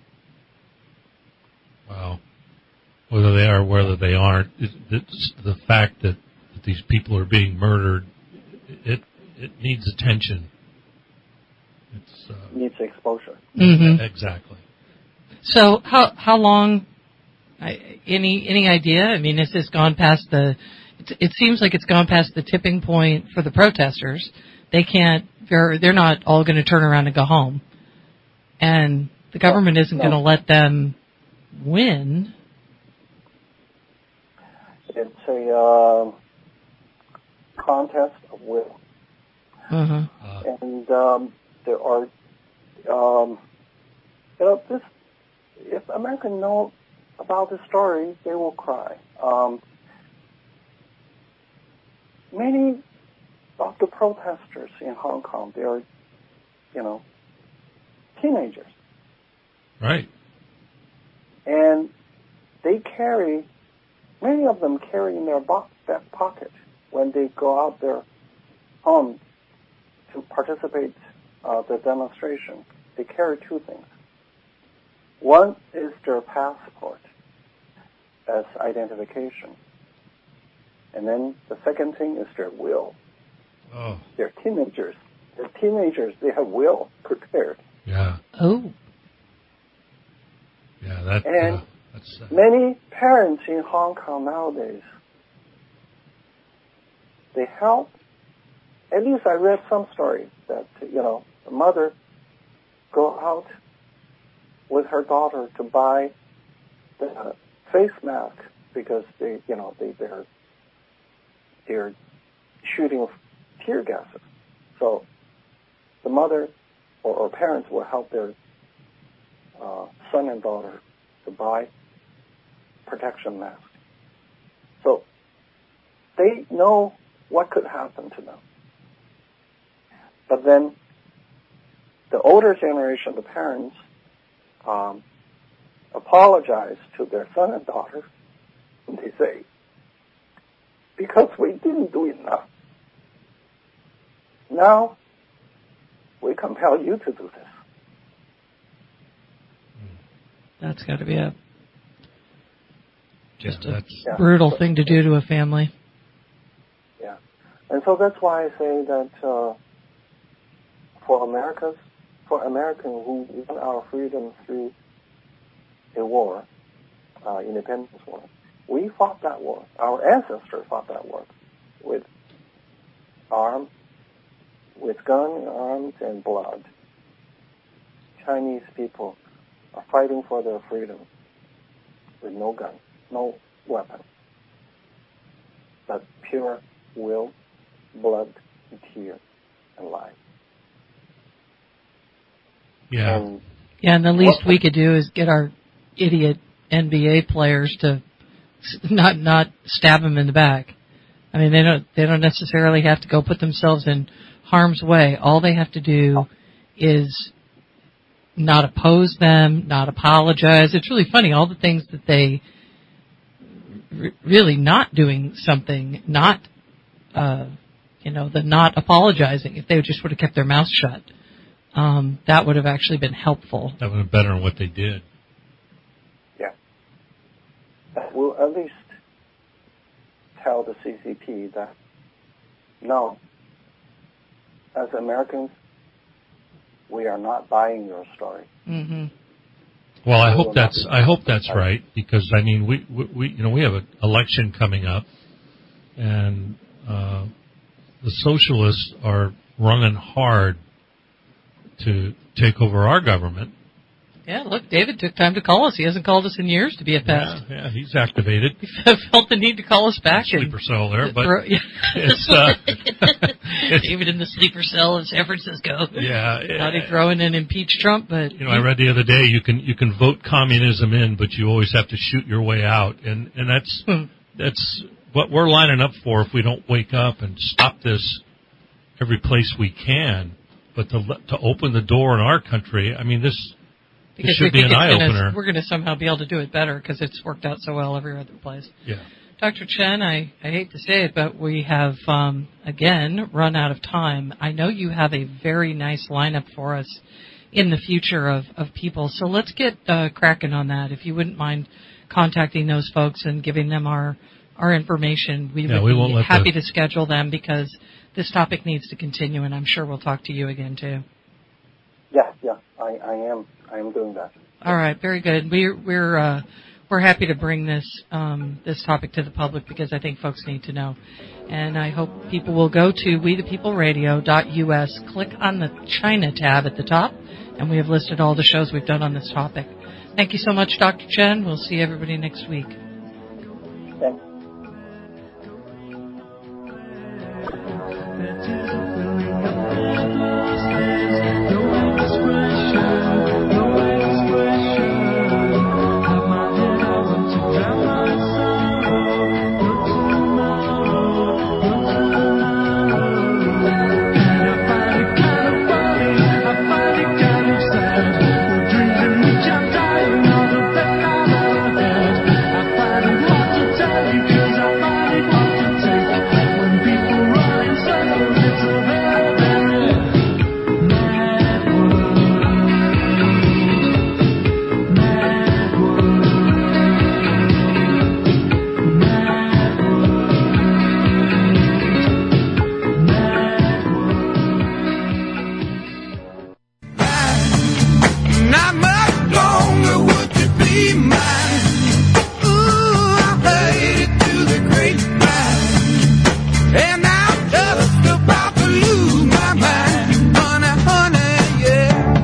Wow. Whether they are or whether they aren't, it's the fact that, that these people are being murdered, it it needs attention. It's uh, needs exposure. Mm-hmm. Exactly. So how how long? I, any any idea? I mean, has this gone past the? It, it seems like it's gone past the tipping point for the protesters. They can't. They're they're not all going to turn around and go home, and the government isn't No. going to let them win. It's a uh, contest of will. Uh-huh. Uh, And um, there are, um, you know, this. If Americans know about this story, they will cry. Um, many of the protesters in Hong Kong, they are, you know, teenagers, right. and they carry. Many of them carry in their bo- back pocket when they go out their home to participate uh, the demonstration. They carry two things. One is their passport as identification. And then the second thing is their will. Oh, They're teenagers. They're teenagers. They have will prepared. yeah. Oh. Yeah, that, And uh, that's, uh, many parents in Hong Kong nowadays, they help. At least I read some stories that, you know, the mother go out with her daughter to buy the face mask because they, you know, they, they're, they're shooting tear gases. So the mother or, or parents will help their uh, son and daughter to buy protection masks. So they know what could happen to them. But then the older generation, the parents, um, apologize to their son and daughter, and they say, because we didn't do enough, now we compel you to do this. That's got to be a just yeah, a that's, Yeah. brutal thing to do to a family. Yeah. And so that's why I say that uh, for Americans, for Americans who won our freedom through a war, uh, independence war, we fought that war. Our ancestors fought that war with arms, with gun, arms, and blood. Chinese people are fighting for their freedom with no gun, no weapon, but pure will, blood, and tears, and life. yeah. And Yeah, and the least we could do is get our idiot N B A players to s- not not stab them in the back. I mean, they don't they don't necessarily have to go put themselves in harm's way. All they have to do is not oppose them, not apologize. It's really funny, all the things that they r- really not doing something, not, uh, you know, the not apologizing. If they just would have kept their mouth shut, um, that would have actually been helpful. That would have been better than what they did. yeah, that will at least tell the C C P that no, as Americans, we are not buying your story. Mm-hmm. Well, I We will hope not that's be- I hope that's right, because I mean we we, we you know we have an election coming up, and uh, the socialists are running hard to take over our government. Yeah, look, David took time to call us. He hasn't called us in years to be a pest. Yeah, yeah, he's activated. He felt the need to call us back. Sleeper cell there, but throw, yeah. it's uh, David in the sleeper cell in San Francisco. yeah. Thought he'd throw in and impeach Trump, but You know, I read the other day you can you can vote communism in, but you always have to shoot your way out, and and that's Hmm. that's what we're lining up for if we don't wake up and stop this every place we can. But to let- to open the door in our country, I mean this. because It should we be think an it's gonna, eye-opener. we're going to somehow be able to do it better because it's worked out so well every other place. Yeah. Doctor Chen, I, I hate to say it, but we have, um, again, run out of time. I know you have a very nice lineup for us in the future of, of people, so let's get uh, cracking on that. If you wouldn't mind contacting those folks and giving them our, our information, we Yeah, would we be won't let happy the- to schedule them because this topic needs to continue, and I'm sure we'll talk to you again, too. Yeah, yeah, I, I am, I am doing that. All right, very good. We're we're uh, we're happy to bring this um, this topic to the public because I think folks need to know. And I hope people will go to we the people radio dot U S, click on the China tab at the top, and we have listed all the shows we've done on this topic. Thank you so much, Doctor Chen. We'll see everybody next week. Thanks. Not much longer would you be mine. Ooh, I made it to the grapevine, and I'm just about to lose my mind, honey, honey, yeah.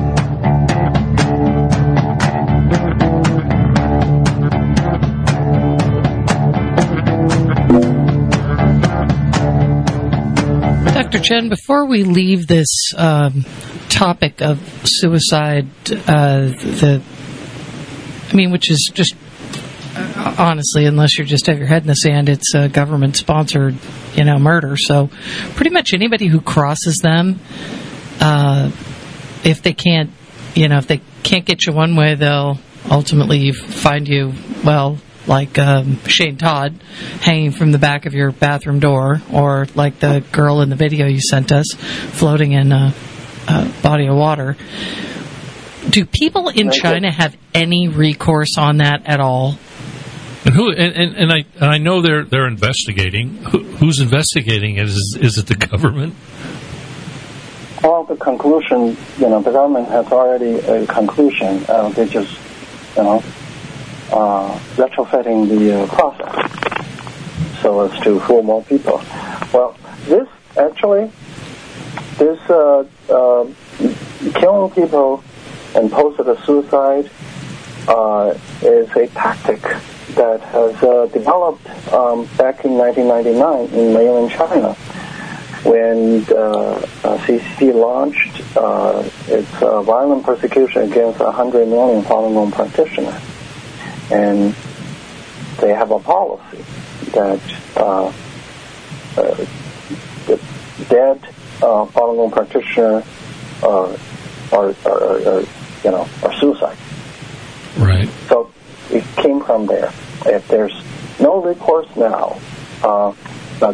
Doctor Chen, before we leave this um, topic of suicide, uh, the, I mean, which is just, uh, honestly, unless you just have your head in the sand, it's a government-sponsored, you know, murder. So pretty much anybody who crosses them, uh, if they can't, you know, if they can't get you one way, they'll ultimately find you, well, like um, Shane Todd hanging from the back of your bathroom door, or like the girl in the video you sent us floating in a, a body of water. Do people in China have any recourse on that at all? And who? And, and, and I and I know they're they're investigating. Who, who's investigating it? Is is it the government? Well, the conclusion, you know, the government has already a conclusion. Uh, they just, you know, uh, retrofitting the uh, process so as to fool more people. Well, this actually, this uh, uh, killing people and posted a suicide uh, is a tactic that has uh, developed um, back in nineteen ninety-nine in mainland China, when uh, uh, C C P launched uh, its uh, violent persecution against one hundred million Falun Gong practitioners. And they have a policy that uh, uh, the dead uh, Falun Gong practitioner are, are, are, are, you know, are suicide. Right. So it came from there. If there's no recourse now, uh, but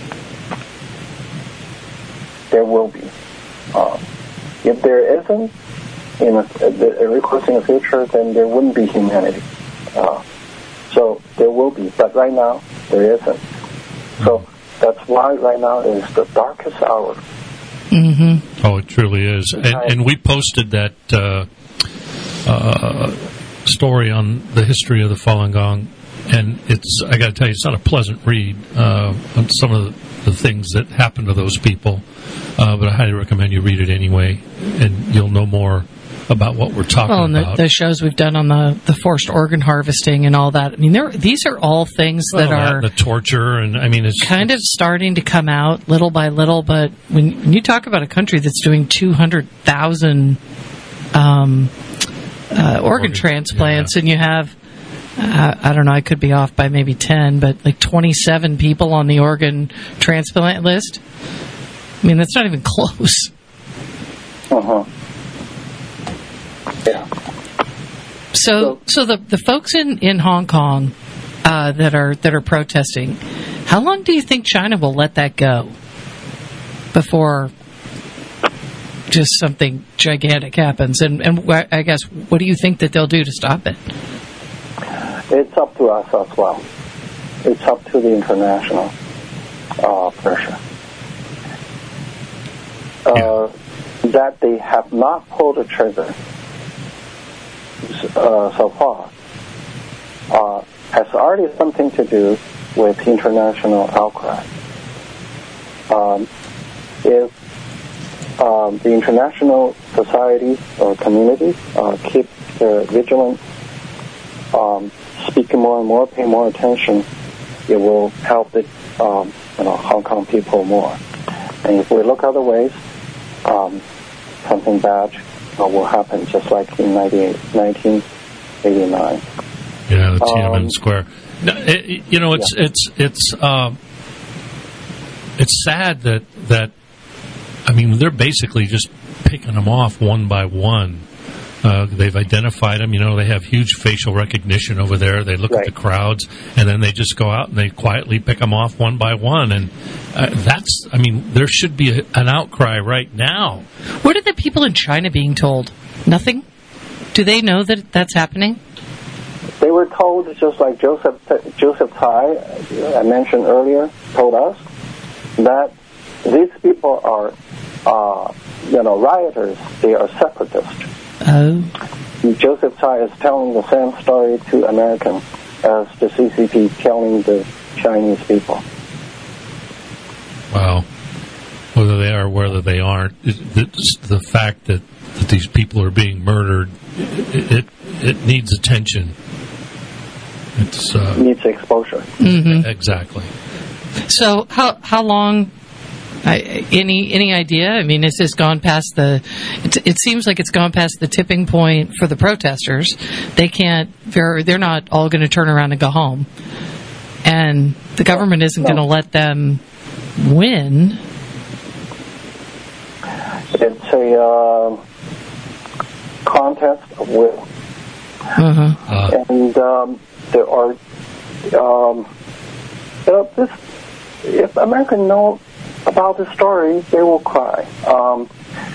there will be. Uh, if there isn't in a, a recourse in the future, then there wouldn't be humanity. Uh, so there will be, but right now there isn't. So that's why right now is the darkest hour. Mm-hmm. Oh, it truly is. And, and we posted that uh, uh, story on the history of the Falun Gong, and it's, I got to tell you, it's not a pleasant read uh, on some of the, the things that happened to those people, uh, but I highly recommend you read it anyway, and you'll know more about what we're talking well, and about. The, the shows we've done on the, the forced organ harvesting and all that. I mean, these are all things well, that are the torture, and I mean, it's kind of starting to come out little by little. But when, when you talk about a country that's doing two hundred thousand um, uh, organ, organ transplants, yeah. and you have, uh, I don't know, I could be off by maybe ten, but like twenty-seven people on the organ transplant list. I mean, that's not even close. Uh huh. Yeah. So, so the the folks in, in Hong Kong uh, that are that are protesting, how long do you think China will let that go before just something gigantic happens? And and I guess, what do you think that they'll do to stop it? It's up to us as well. It's up to the international uh, pressure. Uh, that they have not pulled the trigger Uh, so far. has already something to do with international outcry. Um, if um, the international society or community uh, keep their vigilance, um, speaking more and more, pay more attention, it will help the um, you know, Hong Kong people more. And if we look other ways, um, something bad uh, will happen, just like in nineteen eighty-nine. Yeah, the Tiananmen Um, Square. No, it, you know, it's yeah. it's it's um, it's sad that that I mean they're basically just picking them off one by one. Uh, they've identified them. You know, they have huge facial recognition over there. They look Right. at the crowds, and then they just go out and they quietly pick them off one by one. And uh, that's, I mean, there should be a, an outcry right now. What are the people in China being told? Nothing? Do they know that that's happening? They were told, just like Joseph Joseph Tai, I mentioned earlier, told us, that these people are, uh, you know, rioters. They are separatists. Oh. Joseph Tai is telling the same story to Americans as the C C P telling the Chinese people. Wow. Whether they are, whether they aren't, it, it's the fact that, that these people are being murdered, it it, it needs attention. It's uh, Needs exposure. Mm-hmm. exactly. So how how long? I, any any idea? I mean, it's just gone past the. It, it seems like it's gone past the tipping point for the protesters. They can't. They're they're not all going to turn around and go home, and the government isn't No. going to let them win. It's a uh, contest of will. Uh-huh. Uh, And um, there are, um, you know, this, if Americans know about the story, they will cry. Um,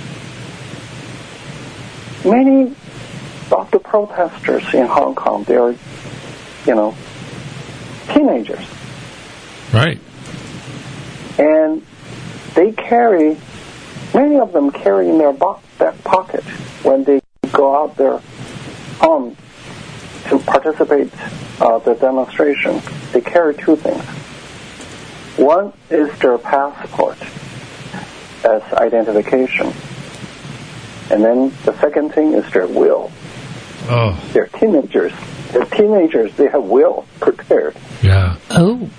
many of the protesters in Hong Kong, they are, you know, teenagers. right. And they carry, many of them carry in their bo- back pocket when they go out there home to participate uh, the demonstration. They carry two things. One is their passport as identification. And then the second thing is their will. Oh, They're teenagers. They're teenagers. They have will prepared. yeah. Oh.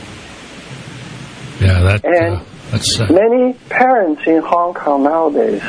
Yeah, that, And uh, that's sad. many parents in Hong Kong nowadays,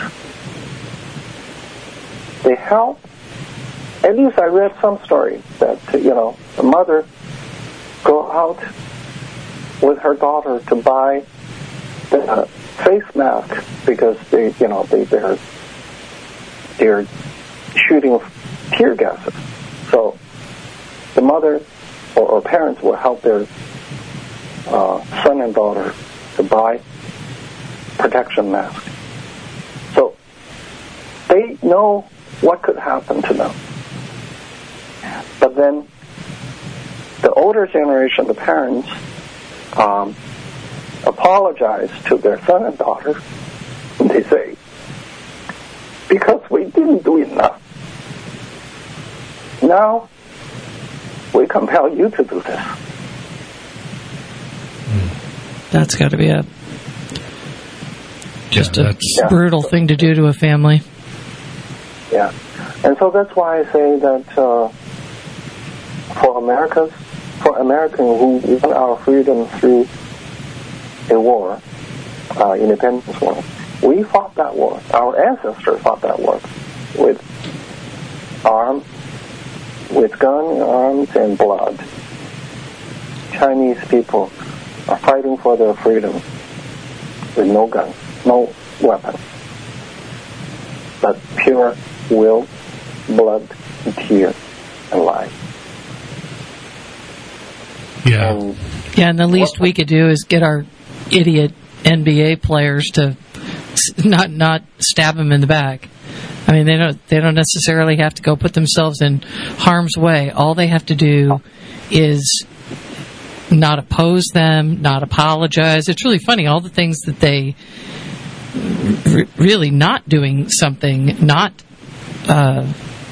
they help. At least I read some stories that, you know, the mother go out with her daughter to buy the uh, face mask because they, you know, they, they're, they're shooting tear gases. So the mother or, or parents will help their uh, son and daughter to buy protection masks. So they know what could happen to them. But then the older generation, the parents, um, apologize to their son and daughter. And they say, because we didn't do enough. Now, we compel you to do this. That's got to be a just Yeah, a that's- Yeah. brutal thing to do to a family. Yeah. And so that's why I say that uh, for Americans, for Americans who won our freedom through a war, uh, independence war, we fought that war. Our ancestors fought that war with arms, with gun, arms, and blood. Chinese people are fighting for their freedom with no gun, no weapon, but pure will, blood, and tears, and life. Yeah. And Yeah, and the least we could do is get our idiot N B A players to s- not not stab them in the back. I mean, they don't they don't necessarily have to go put themselves in harm's way. All they have to do is not oppose them, not apologize. It's really funny, all the things that they r- really not doing something, not uh,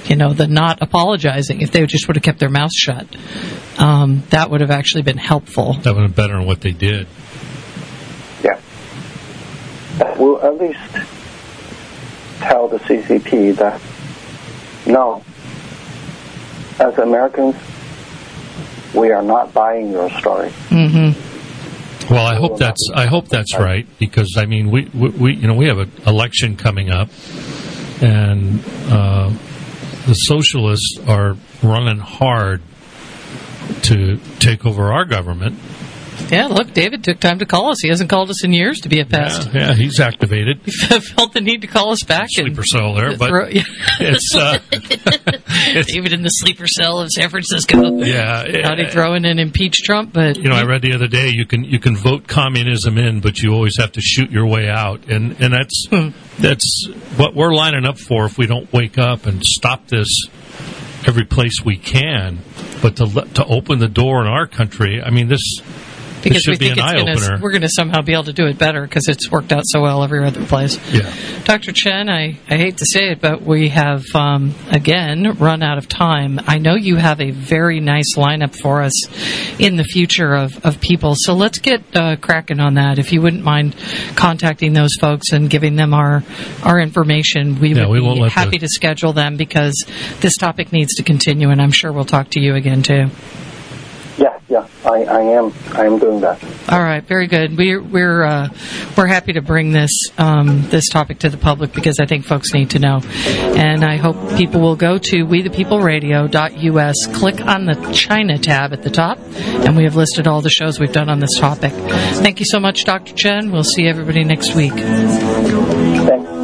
you know, the not apologizing. If they just would have kept their mouths shut, um, that would have actually been helpful. That would have been better than what they did. Yeah. We'll at least tell the C C P that, no, as Americans, we are not buying your story. Mm-hmm. Well, I hope that's I hope that's right, because I mean we, we, we you know we have an election coming up, and uh, the socialists are running hard to take over our government. Yeah, look, David took time to call us. He hasn't called us in years to be a pest. Yeah, yeah, he's activated. He felt the need to call us back. Sleeper cell there, but throw, yeah. it's, uh, it's David in the sleeper cell of San Francisco. Yeah, How'd he throw in and impeach Trump? But you know, I read the other day you can you can vote communism in, but you always have to shoot your way out, and and that's hmm. that's what we're lining up for if we don't wake up and stop this every place we can. But to to open the door in our country, I mean this. Because should we think be an it's gonna, we're going to somehow be able to do it better because it's worked out so well every other place. Yeah. Doctor Chen, I, I hate to say it, but we have, um, again, run out of time. I know you have a very nice lineup for us in the future of, of people, so let's get uh, cracking on that. If you wouldn't mind contacting those folks and giving them our, our information, we yeah, would we won't be let happy the... to schedule them because this topic needs to continue, and I'm sure we'll talk to you again, too. Yeah, yeah, I, I am. I am doing that. All right, very good. We're we're uh, we're happy to bring this um, this topic to the public because I think folks need to know, and I hope people will go to we the people radio dot U S, click on the China tab at the top, and we have listed all the shows we've done on this topic. Thank you so much, Doctor Chen. We'll see everybody next week. Thanks.